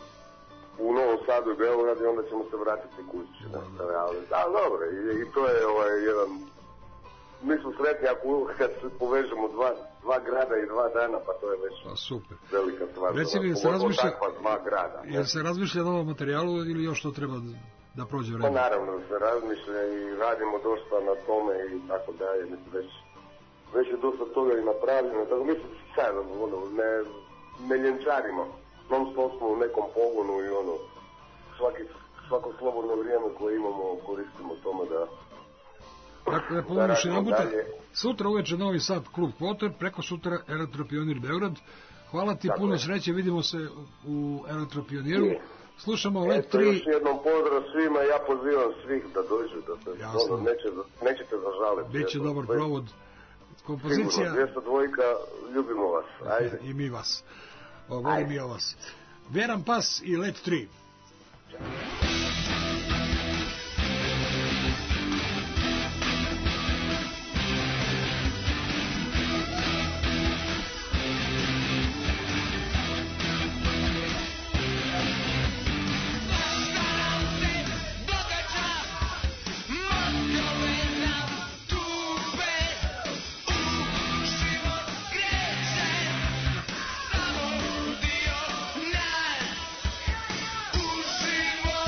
u Novom Sadu i Beogradu i onda ćemo se vratiti kući. Da, dobro, i to je jedan... Mi smo sretni kad se povežemo dva grada i 2 dana, pa to je već velika stvar. Reci mi, jel se razmišlja o novom materijalu ili još to treba da prođe vreme? Pa naravno se razmišlja i radimo dosta na tome i tako dalje. Mislim, već je dosta toga i napravljeno. Tako mislim, sad, ne ljenčarimo. Non stop smo u nekom pogonu i svako slobodno vrijeme koje imamo koristimo tome da... Dakle, ponovno jedan puta, sutra uveče Novi Sad, klub Kvoter, preko sutra Elektropionir Beograd. Hvala ti, puno sreće, vidimo se u Elektropioniru. Slušamo Let 3. Još jednom pozdrav svima, ja pozivam svih da dođu, da se nećete zažaliti. Biće dobar provod. Kompozicija... 202, ljubimo vas. Ajde. I mi vas. Volim i o vas. Veran Pas i Let 3. Život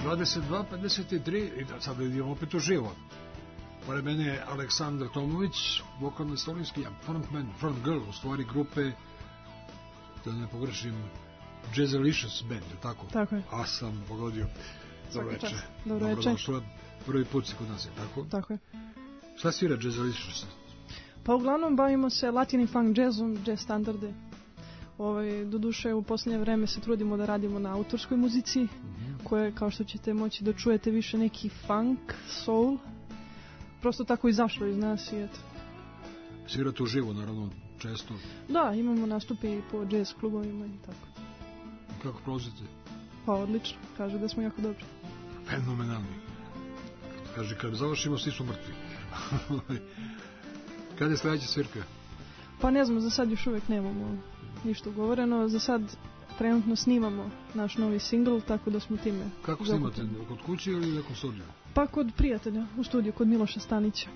22:53 i sad idemo opet uživo. Pored mene je Aleksandar Tomović, vokalni slovenski frontgirl u stvari grupe, da ne pogrešim, Jazzalicious band, tako? Tako je. A sam pogodio. Dobro večer. Dobro večer. Prvi put si kod nas je, tako? Tako je. Šta svira Jazzalicious? Pa uglavnom bavimo se latin i funk jazzom, jazz standarde. Doduše u posljednje vreme se trudimo da radimo na autorskoj muzici, koje, kao što ćete moći da čujete, više neki funk, soul. Prosto tako izašlo iz nas i eto. Svirate uživo, naravno, često? Da, imamo nastupe i po jazz klubovima i tako. Kako prolazite? Pa odlično, kaže da smo jako dobri. Fenomenalni. Kaže, kad završimo, svi su mrtvi. Kada je sledeća svirka? Pa ne znam, za sad još uvek nemamo ništa ugovoreno. Za sad trenutno snimamo naš novi singl, tako da smo time... Kako snimate? Kod kuće ili nekom studiju? Pa kod prijatelja, u studiju, kod Miloša Stanića.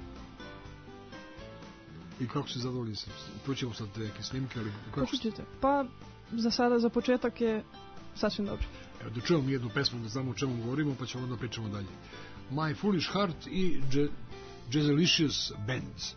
I kako se zadovoljni se? Čućemo sad neke snimke, ali... Kako ćete? Pa za sada, za početak je sasvim dobro. Evo da čujemo jednu pesmu, da znamo o čemu govorimo, pa ćemo onda pričamo dalje. My Foolish Heart i Jazzalicious Band.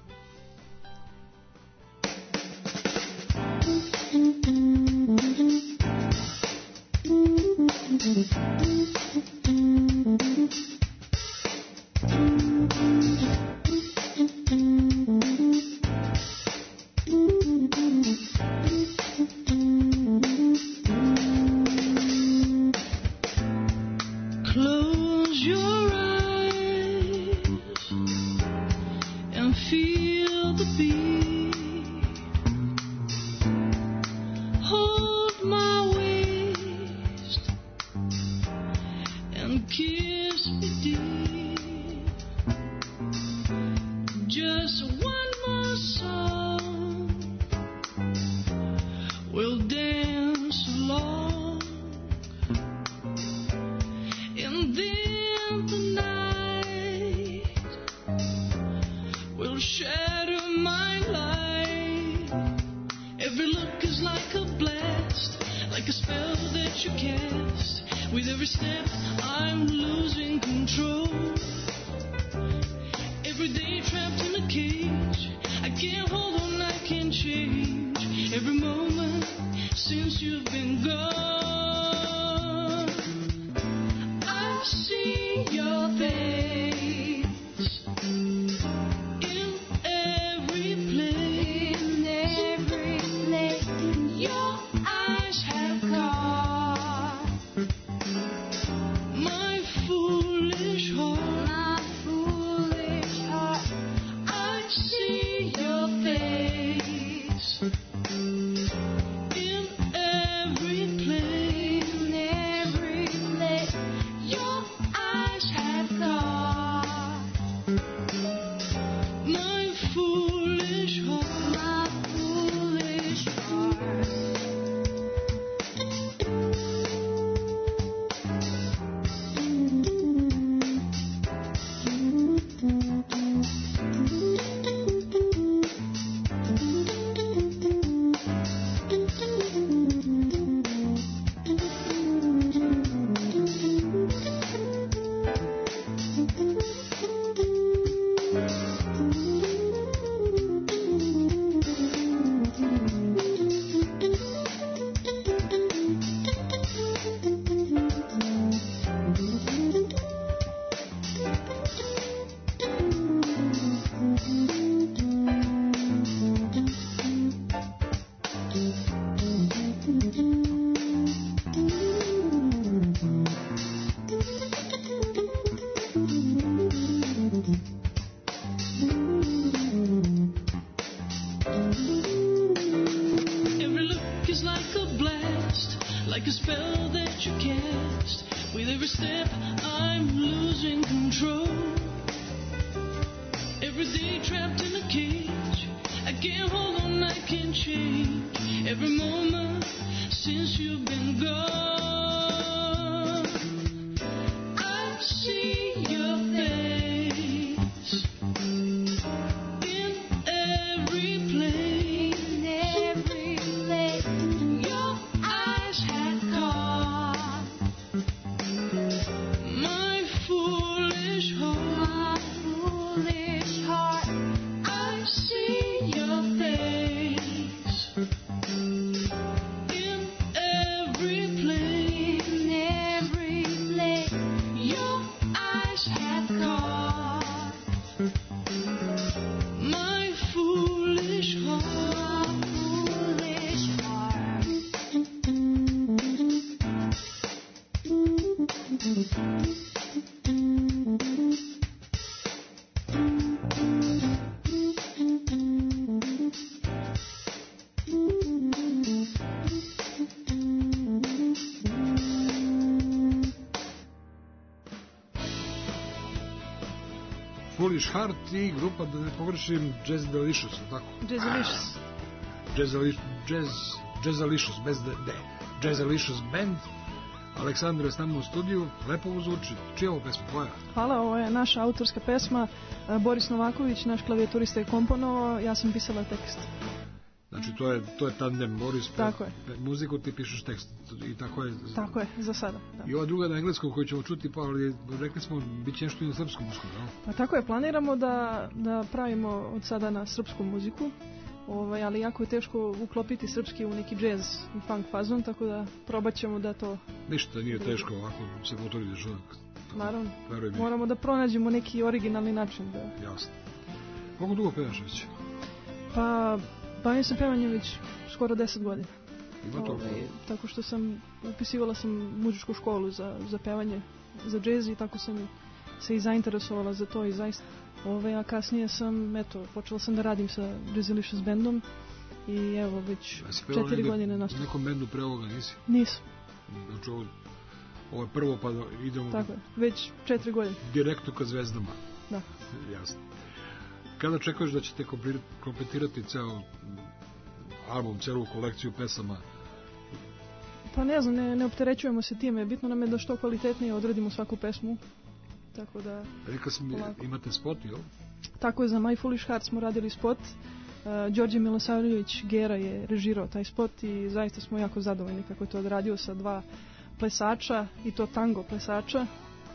Foolish Heart i grupa, da ne pogrešim, Jazz Delicious, tako? Jazzalicious. Jazzalicious, bez D. Jazzalicious Band. Aleksandra je s nama u studiju, lepo ovo zvuči. Čija je ovo pesma, tvoja? Hvala, ovo je naša autorska pesma. Boris Novaković, naš klavijaturista je komponovao, ja sam pisala tekst. Znači, to je tandem, Boris muziku, ti pišeš tekst i tako je. Tako je, za sada. Da. I ova druga na engleskom koju ćemo čuti, pa ali rekli smo, bit će nešto i na srpskom muziku, da? Pa tako je, planiramo da pravimo od sada na srpsku muziku, ali jako je teško uklopiti srpski u neki jazz i funk fazon, tako da probat ćemo da to... Ništa nije teško ovako se potrudi čovjek. Naravno, moramo da pronađemo neki originalni način. Da... Jasno. Koliko dugo pevaš već? Pa... Bavim se pevanjem već skoro 10 godina. Tako što upisivala sam muzičku školu za pevanje, za džez i tako sam se i zainteresovala za to i zaista. A kasnije počela sam da radim sa Jazzalicious bandom i evo već 4 godine nastavim. U nekom bandu pre ovoga nisi? Nisam. Znači ovo je prvo pa idemo... Tako je, već 4 godine. Direktno ka zvezdama. Da. Jasno. Kada očekuješ da ćete kompletirati ceo album, celu kolekciju pesama? Pa ne znam, ne opterećujemo se time. Bitno nam je da što kvalitetnije odradimo svaku pesmu. Tako da... Rekao sam, imate spot, jel? Tako je, za My Foolish Heart smo radili spot. Đorđe Milosavljević Gera je režirao taj spot i zaista smo jako zadovoljni kako je to odradio sa 2 plesača i to tango plesača.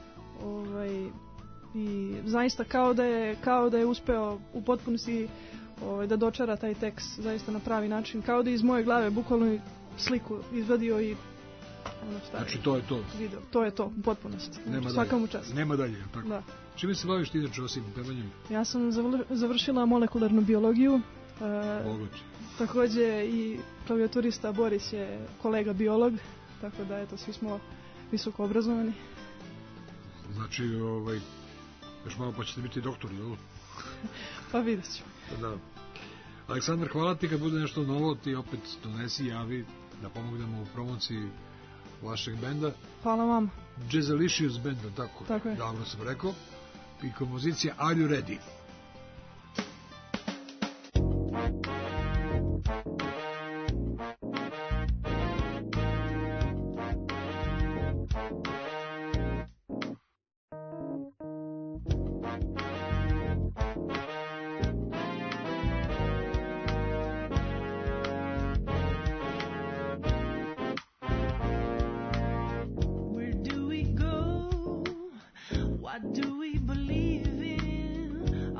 I zaista kao da je uspeo u potpunosti da dočara taj tekst zaista na pravi način, kao da iz moje glave bukvalno sliku izvadio i znači to je to video. To je to u potpunosti. Svaka mu čast. Nema dalje, tako. Da. Čime se baviš ti inače osim pevanjem? Ja sam završila molekularnu biologiju. Takođe i klavijaturista Boris je kolega biolog, tako da eto svi smo visoko obrazovani. Znači još malo pa ćete biti doktor, jel? Pa vidjet ću. Da. Aleksandar, hvala ti, kad bude nešto novo, ti opet donesi, javi, da pomognemo u promociji vašeg benda. Hvala vam. Jazzalicious band, tako? Tako je. Dobro sam rekao. I kompozicija Are You Ready? What do we believe in?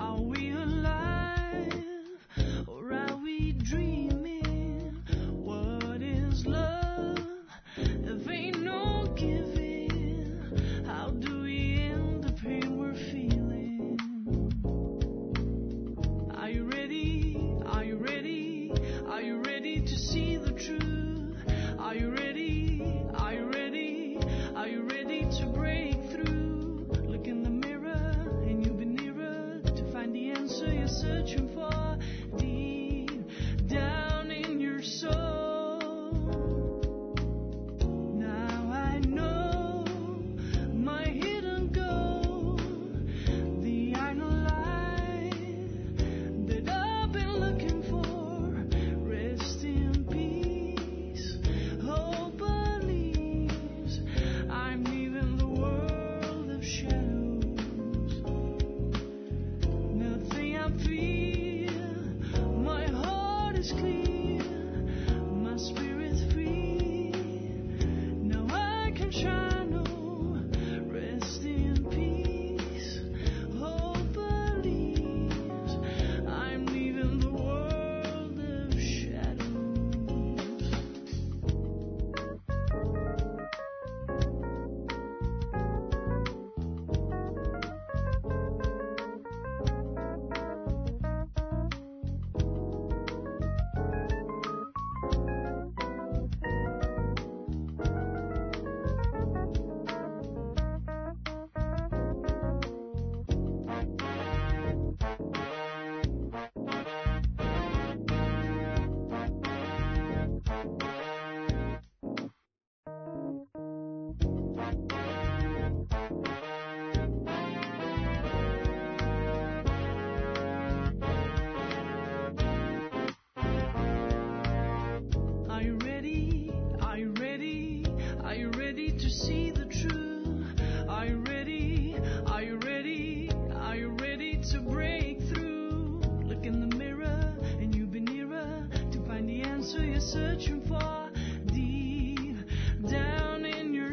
you're searching for deep down in your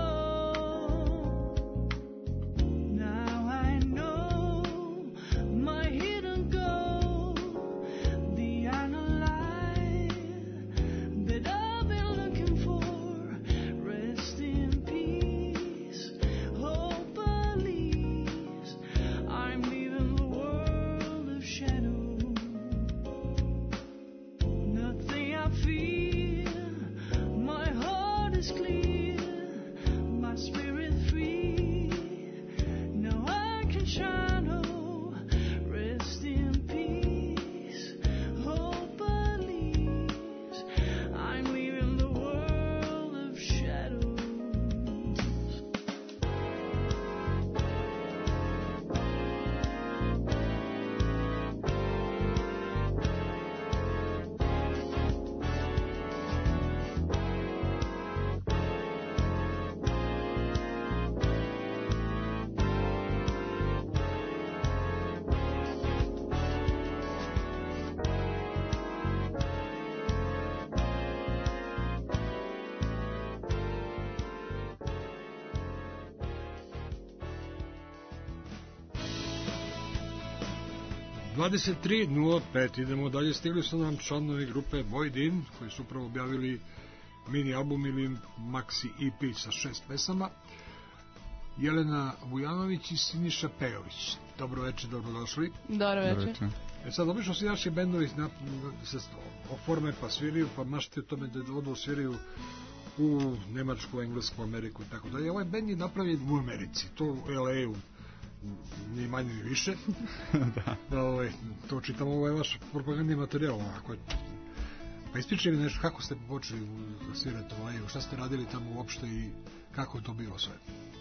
soul. Now I know my hidden goal, the analyze that I've been looking for. Rest in peace, hope believes I'm leaving the world of shadow. Nothing I feel, my heart is clear, my spirit free. Now I can shine, oh, rest in peace, hope believes I'm leaving the world of shadows. (23:05) idemo dalje. Stigli su nam članovi grupe Void In, koji su upravo objavili mini album ili maxi EP sa 6 pesama. Jelena Vujanović i Siniša Pejović. Dobro večer, dobrodošli. Dobro večer. Sad, obično se naši bendovi se oforme pa sviraju, pa mašite o tome da odu sviraju u Nemačku, Englesku, Ameriku i tako dalje. Ovaj bend je napravljen u Americi, to u LA-u, ni manje ni više. To čitam, ovo je vaš propagandni materijal. Pa ispričaj mi nešto, kako ste počeli da svirate u LA-u, šta ste radili tamo uopšte i kako je to bilo sve?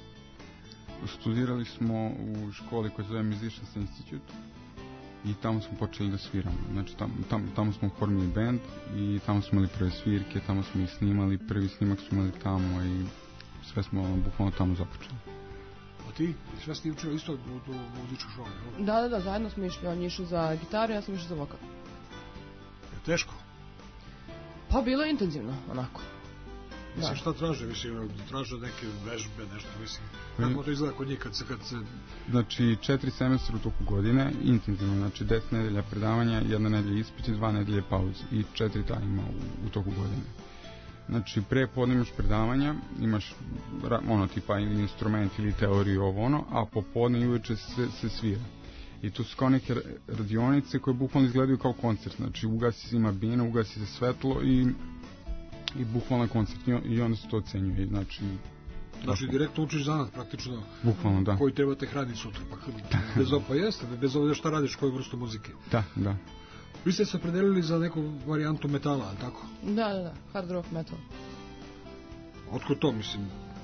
Studirali smo u školi koja se zove Musicians Institute i tamo smo počeli da sviramo. Znači tamo smo formili band i tamo smo imali prve svirke, tamo smo ih snimali, prvi snimak smo imali tamo i sve smo bukvalno tamo započeli. A ti? Sve ste učili isto u muzičku školu? Da, zajedno smo išli. On je išao za gitaru, ja sam išao za vokal. Je teško? Pa bilo je intenzivno, onako. Mislim, šta traže? Mislim, traže neke vežbe, nešto, mislim. Kako to izgleda kod njih kad se... Znači, 4 semestra u toku godine, intenzivno, znači 10 nedelja predavanja, 1 nedelja ispit i 2 nedelje pauze i 4 tajma u toku godine. Znači, pre podne imaš predavanja, imaš tipa ili instrument ili teoriju ovo ono, a popodne i uveče se svira. I tu su kao neke radionice koje bukvalno izgledaju kao koncert, znači ugasi se ima bina, ugasi se svetlo i bukvalno koncert i onda se to ocenjuje. Znači direktno učiš zanat praktično. Bukvalno, da. Koji treba te hraniti sutra. Bez opa jeste, bez obzira šta radiš, koju vrstu muzike. Da. Vi ste se opredelili za neku varijantu metala, ali tako? Da, hard rock metal. Otko to, mislim?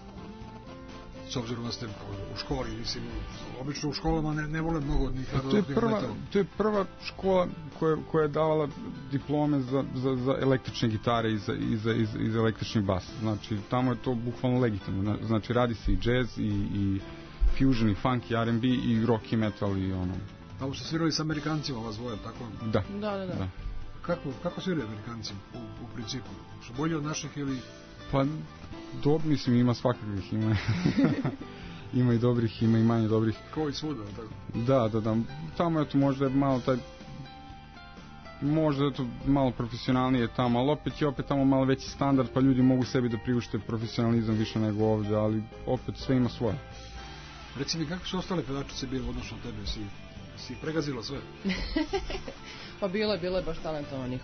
S obzirom da ste u školi, mislim, obično u školama ne vole mnogo ni hard rock ni metal. To je prva škola koja je davala diplome za električne gitare i za električni bas. Znači, tamo je to bukvalno legitimno. Znači, radi se i jazz, i fusion, i funk, i R&B, i rock, i metal, i ono... Tamo ste svirali s Amerikancima, vas dvoje, tako? Da. Kako sviraju Amerikanci u principu? Su bolji od naših ili... Pa, mislim, ima svakakvih, ima i dobrih, ima i manje dobrih. Kao i svuda, tako? Da. Tamo je to možda malo taj... Možda je to malo profesionalnije tamo, ali opet tamo malo veći standard, pa ljudi mogu sebi da priušte profesionalizam više nego ovdje, ali opet sve ima svoje. Reci mi, kako su ostale pevačice bile odnošno od tebe? Si pregazila sve? Pa bilo je baš talentovanih,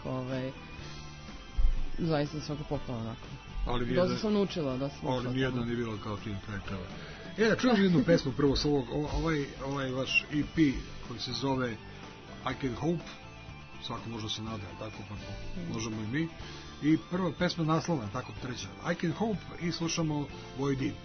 zaista svako popala onako. Dosta sam naučila. Ali nijedna nije bila kao ti na kraju krajeva. Da čujem jednu pesmu prvo s ovaj vaš EP koji se zove I Can Hope, svako možda se nada, tako pa možemo i mi. I prva pesma naslovna, tako treća, I Can Hope, i slušamo Void In.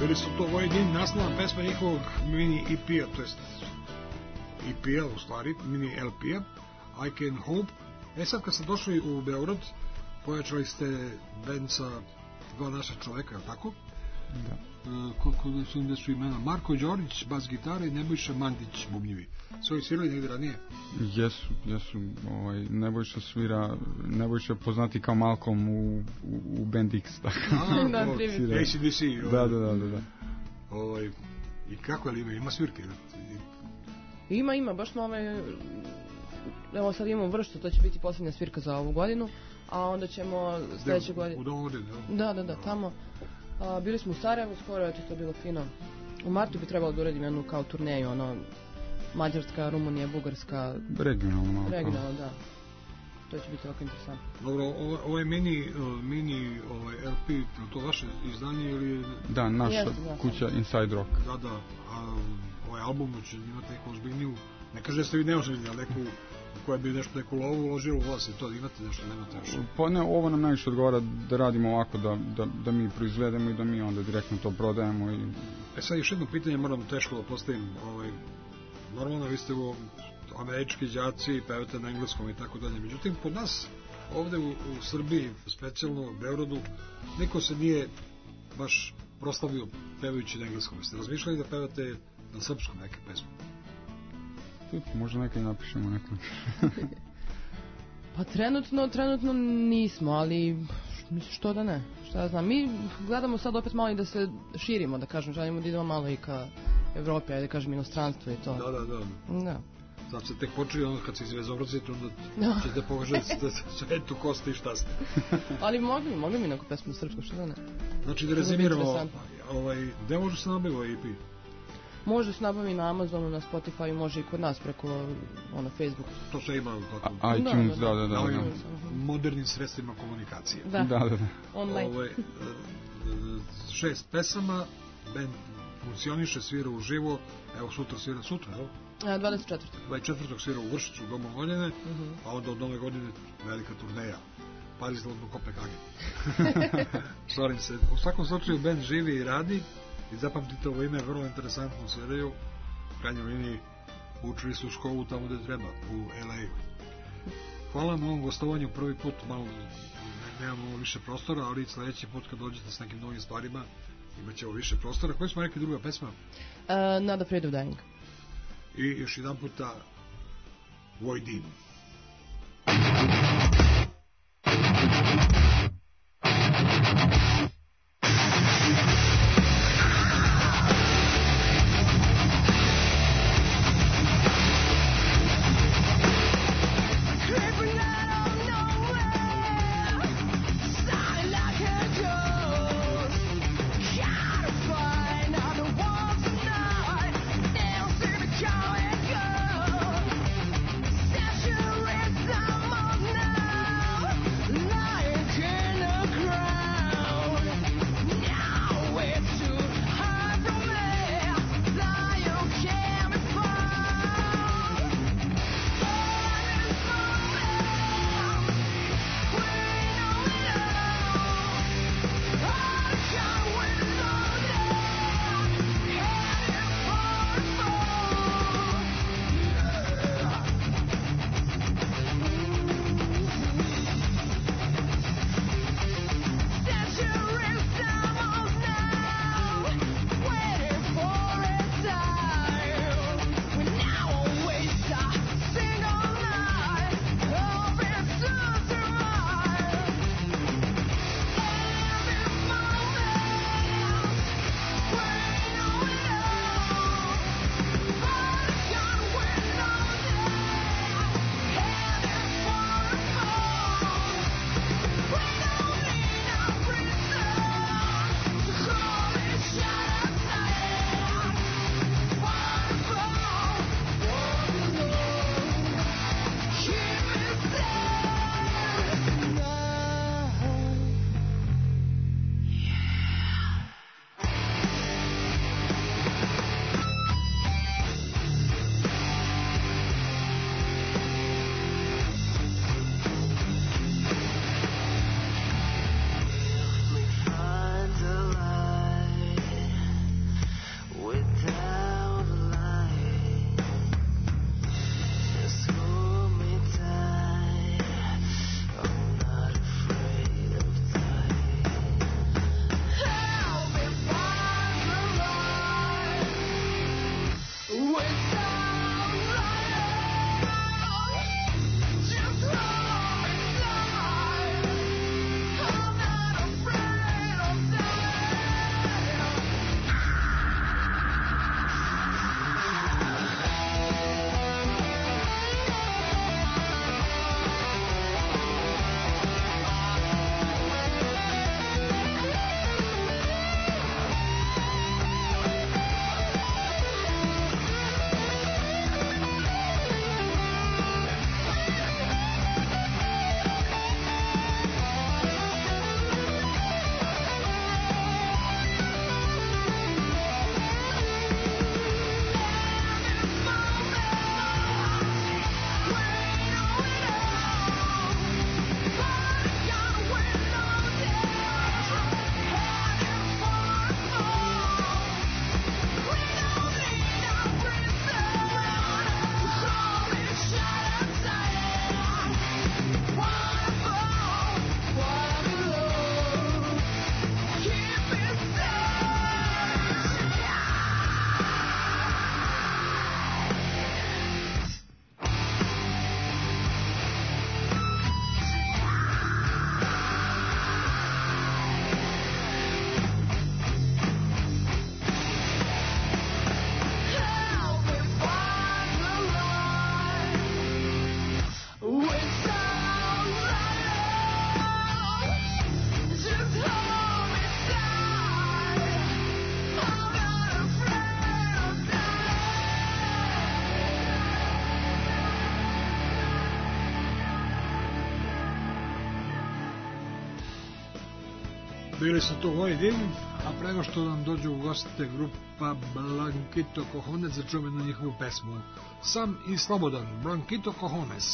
Bili su to Vojdin, naslovna pesma njihovog mini EP-a, to jest EP-a u stvari, mini LP-a, I Can Hope. Sad kad ste došli u Beograd, pojačali ste band sa dva naša čoveka, tako? Da. Gde su imena? Marko Đorić, bas gitara i Nebojša Mandić, bubnjevi. Su ovi svirali negdje ranije? Jesu. Nebojša svira, Nebojša je poznati kao Malcolm u Band X, tako. ACDC. Da. I kako je ima svirke? Ima, baš smo evo sad imamo Vršcu, to će biti posljednja svirka za ovu godinu, a onda ćemo sljedeće godine... U Domovodinu, Da, tamo. Bili smo u Sarajevu, skoro je to bilo fino. U martu bi trebalo da uradim jednu kao turneju, Mađarska, Rumunija, Bugarska... Regionalno, da. To će biti ovako interesantno. Dobro, ovo je mini LP, to vaše izdanje ili... Da, naša kuća Inside Rock. Da, a ovaj album će imati neku ozbiljniju, ne kaže da ste vi neozbiljni, ali neku koja bi neku lovu uložila u vas i to imate nešto, nemate još? Pa ne, ovo nam najviše odgovara da radimo ovako, da mi proizvedemo i da mi onda direktno to prodajemo. Sad još jedno pitanje moram teško da postavim. Normalno vi ste američki đaci, pevate na engleskom i tako dalje. Međutim, kod nas, ovde u Srbiji, specijalno u Beogradu, niko se nije baš proslavio pevajući na engleskom. Jeste razmišljali da pevate na srpskom neke pesme? Možda nekaj napišemo neko. Pa trenutno nismo, ali što da ne, šta ja znam. Mi gledamo sad opet malo i da se širimo, da kažem, želimo da idemo malo i ka Evropi, ajde da kažem inostranstvo i to. Da. Sad ste tek počeli, onda kad se izvezobrazite, onda ćete pokažati svetu ko ste i šta ste. Ali mogli mi neku pesmu na srpskom, što da ne. Znači da rezimiramo, gde može se nabaviti EP? Može se nabavi na Amazonu, na Spotify, može i kod nas preko Facebook. To sve ima iTunes, da. Modernim sredstvima komunikacije. Da. Online. 6 pesama, band funkcioniše, svira uživo, evo sutra, evo? 24. svira u Vršcu, Domu Voljene, a onda od nove godine velika turneja. Paris, London, Kopenhagen. Šalim se. U svakom slučaju, band živi i radi. I zapamtite, ovo ime je vrlo interesantno, sviraju, u krajnjoj liniji učili su školu tamo gde treba, u LA. Hvala na ovom gostovanju, prvi put malo nemamo više prostora, ali sledeći put kad dođete s nekim novim stvarima imat ćemo više prostora. Koji smo rekli druga pesma? Not Afraid of Dying. I još jedan puta Vojdin. Statue Bili su to moji divni, a prema što nam dođu u gostite grupa Blanquito Cojones, da čujemo na njihovu pesmu Sam i slobodan, Blanquito Cojones.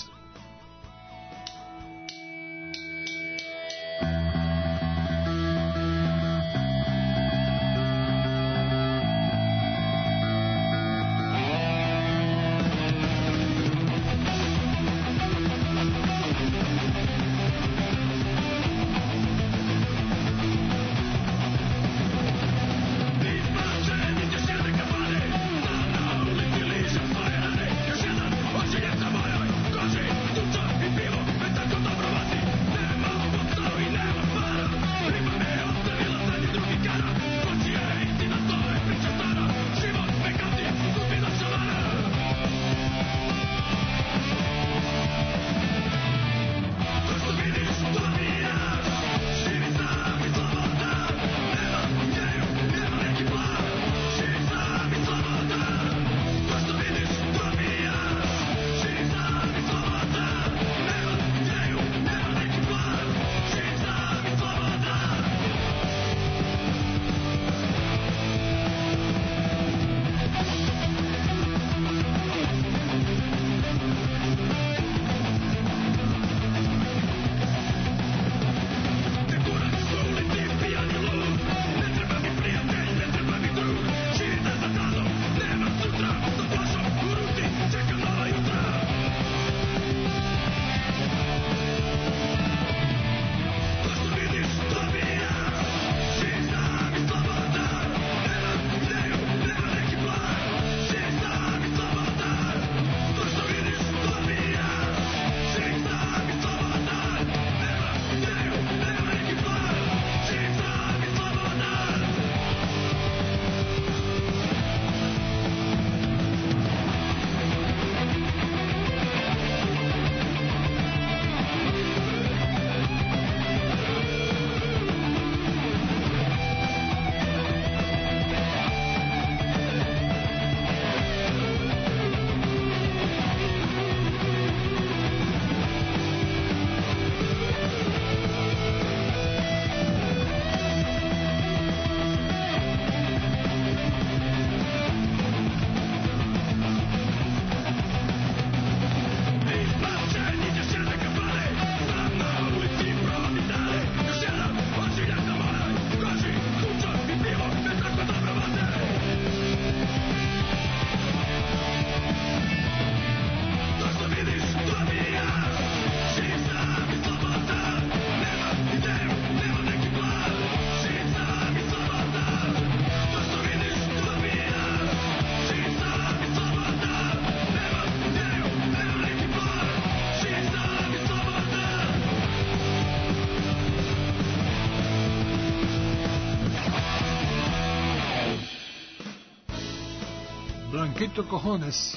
Blanquito Cojones,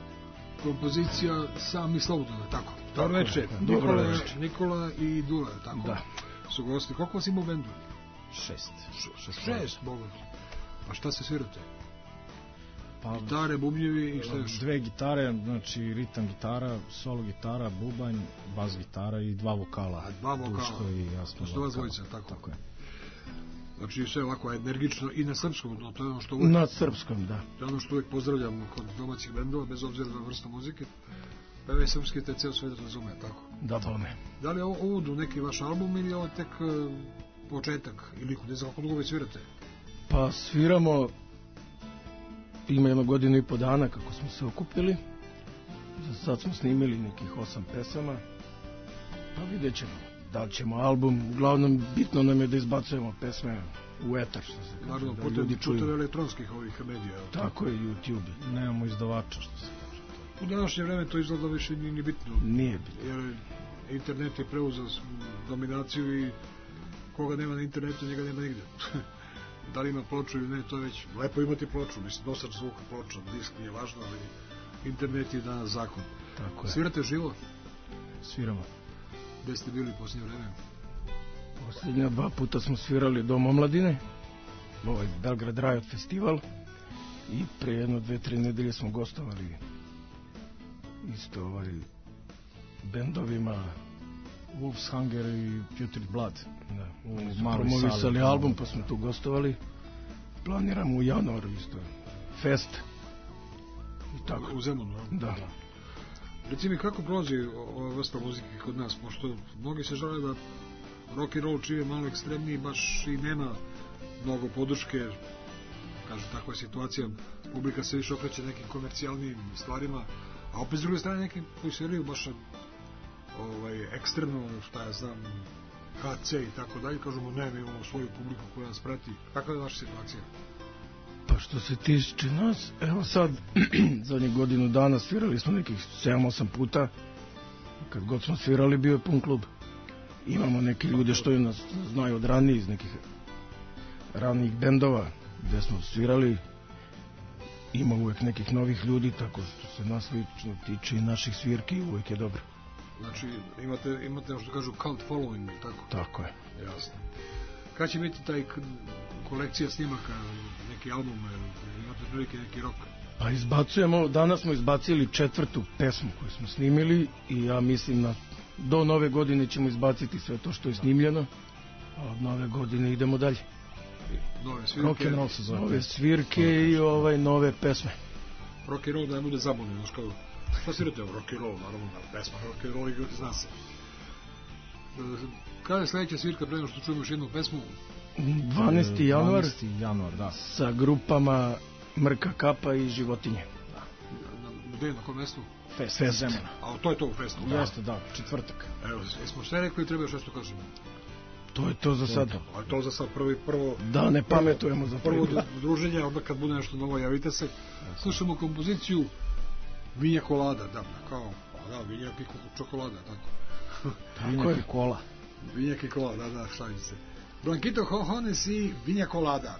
kompozicija Sam i slobodan, tako? Dobro večer. Nikola i Dule, tako? Da. Su gosti. Koliko vas ima u bendu? 6. Boga. A šta se svirate? Pa, gitare, bubnjevi i šta još? 2 gitare, znači ritam gitara, solo gitara, bubanj, bas gitara i 2 vokala. A 2 vokala. Duško i Jasno. To su vas dvojica, tako? Tako je. Znači sve ovako energično i na srpskom, no, to je ono što uvijek... Na srpskom, da. To je ono što uvijek pozdravljamo kod domaćih bendova, bez obzira na vrstu muzike. Peve srpski, te ceo svijet razume, tako? Da, bome. Da li je ovo uvodu neki vaš album ili je ovo tek početak? Ili ne znam kako dugo već svirate? Pa sviramo, ima 1 godinu i po dana kako smo se okupili. Za sad smo snimili nekih 8 pesama. Pa vidjet ćemo. Da li ćemo album, uglavnom bitno nam je da izbacujemo pesme u etar, što se kaže. Naravno, putem elektronskih ovih medija. Tako je, YouTube. Nemamo izdavača, što se kaže. U današnje vreme to izgleda više nije bitno. Nije bitno. Jer internet je preuzeo dominaciju i koga nema na internetu, njega nema nigde. Da li ima ploču ili ne, to je već lepo imati ploču. Mislim, dosta zvuka ploča, disk nije važno, ali internet je danas zakon. Tako je. Svirate živo? Sviramo. Gde ste bili posljednje vreme? Posljednja 2 puta smo svirali Dom omladine, ovaj Belgrad Riot festival, i pre 1-2-3 nedelje smo gostovali isto bendovima Wolf's Hunger i Putrid Blood. Da, Promovisali album, pa smo tu gostovali. Planiramo u januaru isto fest. I tako. U Zemunu, da. Reci mi, kako prolazi ova vrsta muzike kod nas, pošto mnogi se žele da rock and roll čiji je malo ekstremniji, baš i nema mnogo podrške, kažu, takva je situacija, publika se više okreće nekim komercijalnim stvarima, a opet s druge strane nekim koji se sviraju baš ekstremno, šta ja znam, HC i tako dalje, kažemo ne, mi imamo svoju publiku koja nas prati. Kakva je vaša situacija? Pa što se tiče nas, evo sad, zadnjih godinu dana svirali smo nekih 7-8 puta. Kad god smo svirali, bio je pun klub. Imamo neke ljude što nas znaju od ranije, iz nekih ranijih bendova gde smo svirali. Ima uvek nekih novih ljudi, tako što se nas lično tiče i naših svirki, uvek je dobro. Znači, imate što kažu cult following, tako? Tako je. Jasno. Kad će biti taj kolekcija snimaka, neki album, imate prilike neki rock? Pa izbacujemo, danas smo izbacili 4. pesmu koju smo snimili i ja mislim do nove godine ćemo izbaciti sve to što je snimljeno, a od nove godine idemo dalje. Nove svirke, rock and roll se zove. Nove svirke i nove pesme. Rock and roll da ne bude zabavno, znaš kao, šta svirate ovo? Rock and roll, naravno, pesma rock and roll igrati zna se. Kada je sledeća svirka, prema što čujemo još jednu pesmu? 12. januar. 12. januar, da. Sa grupama Mrka Kapa i Životinje. Gde, na kom mestu? Fest. Zemuna. A to je to u festu? Jeste, da, četvrtak. Evo, jesmo sve rekli, treba još nešto kažemo? To je to za sad. A to za sad prvo... Da, ne pametujemo za prvo druženje, onda kad bude nešto novo, javite se. Slušamo kompoziciju Vinja Kolada, da, kao, vinjak i čokolada, tako. Vinjak i kola. Vinjak i kola, da, šalim se. Blanquito Jojones i Vinja Kolada.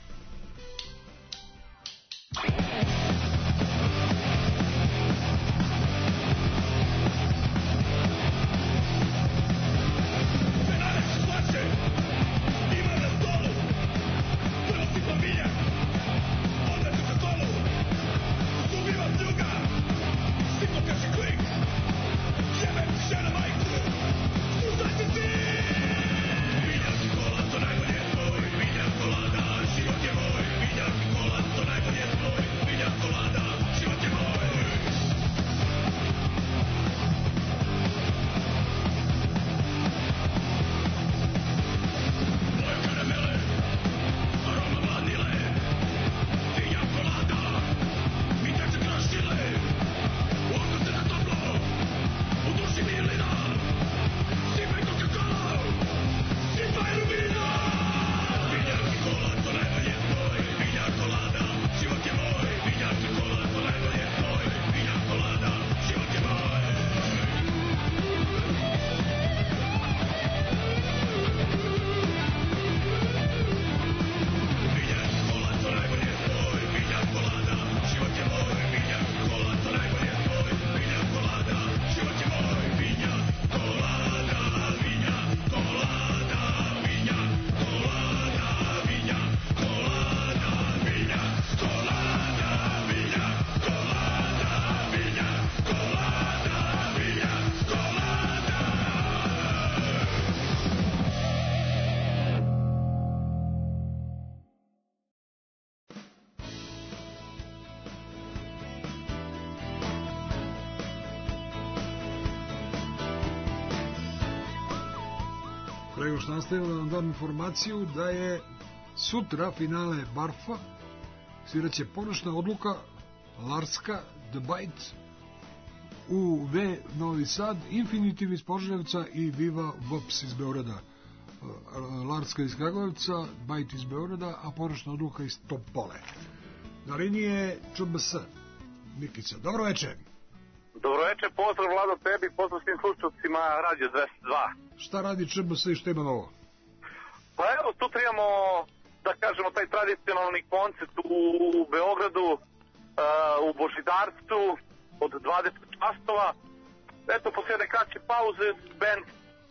Prego što nastavimo da vam dam informaciju da je sutra finale Barfa, sviraće Ponošna odluka, Larska, The Bite, UV Novi Sad, Infinitiv iz Požarevca i Viva Vops iz Beograda. Larska iz Kragujevca, Bite iz Beograda, a Ponošna odluka iz Topole. Na liniji je ČBS. Mikica, dobro večer. Dobro večer, pozdrav Vlado tebi, pozdrav svim slušalcima Radio 202. Šta radi ČBS i šta ima novo? Pa evo, tu imamo, da kažemo, taj tradicionalni koncert u Beogradu, u Božidarcu, od 20 časova. Eto, posle jedne kratke pauze, band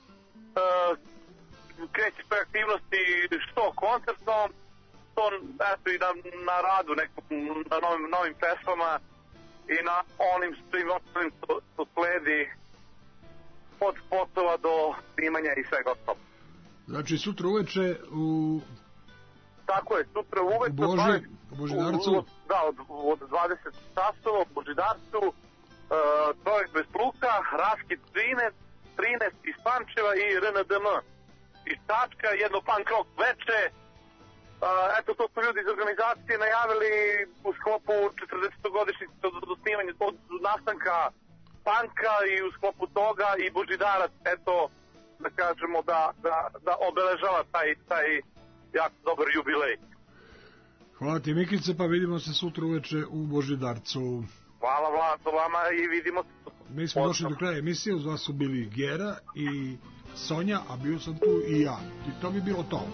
kreće svoje aktivnosti što koncertnom, to eto i na radu nekom, na novim pesmama i na onim svim ostalim što sledi od spotova do snimanja i svega ostalo. Znači sutra uveče u... Tako je, sutra uveče u Božidarcu? Da, od 20 časova u Božidarcu, Čovjek bez luka, Raskid 13 iz Pančeva i RNDM iz Čačka, jedno punk rock veče. Eto, to su ljudi iz organizacije najavili u sklopu 40-godišnjice do snimanja od nastanka panka i u sklopu toga i Božidarac, eto, da kažemo da obeležava taj jako dobar jubilej. Hvala ti Mikice, pa vidimo se sutra uveče u Božidarcu. Hvala Vlado vama i vidimo se. Mi smo došli do kraja emisije, uz vas su bili Gera i Sonja, a bio sam tu i ja. I to bi bilo to.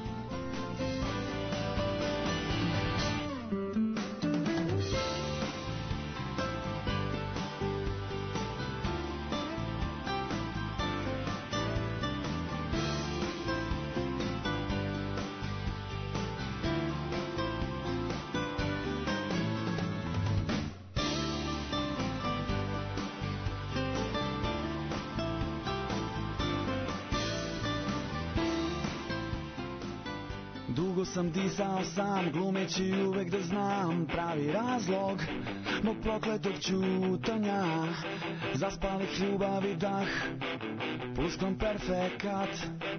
Dugo sam disao sam, glumeći uvek da znam pravi razlog mog prokletog ćutanja, zaspalih ljubavi dah, puskom perfekat.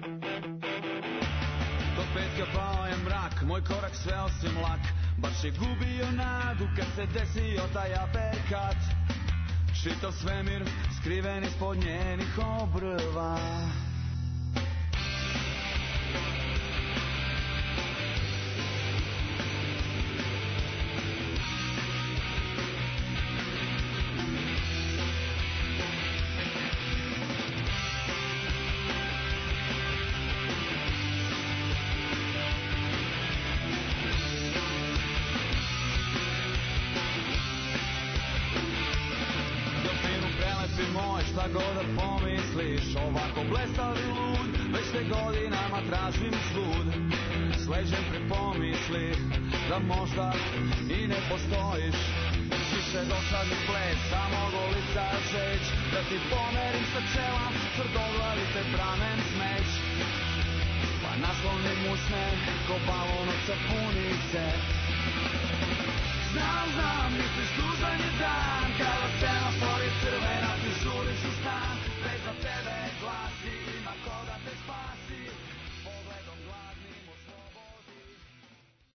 Do petka pao je mrak, moj korak sve osim lak, baš je gubio nadu kad se desio taj aperkat. Čitav svemir skriven ispod njenih obrva. Šta god da pomisliš, ovako blestavi lud, već te godinama tražim svud. Sleđem pre pomisli da možda i ne postojiš. Više dosadni ples, samo golica žeć, da ti pomerim sa čela, tvrdoglavi te bramen smeć. Pa naslovnim usne, ko balon od sapunice. Znam, misliš tužan je dan, kada se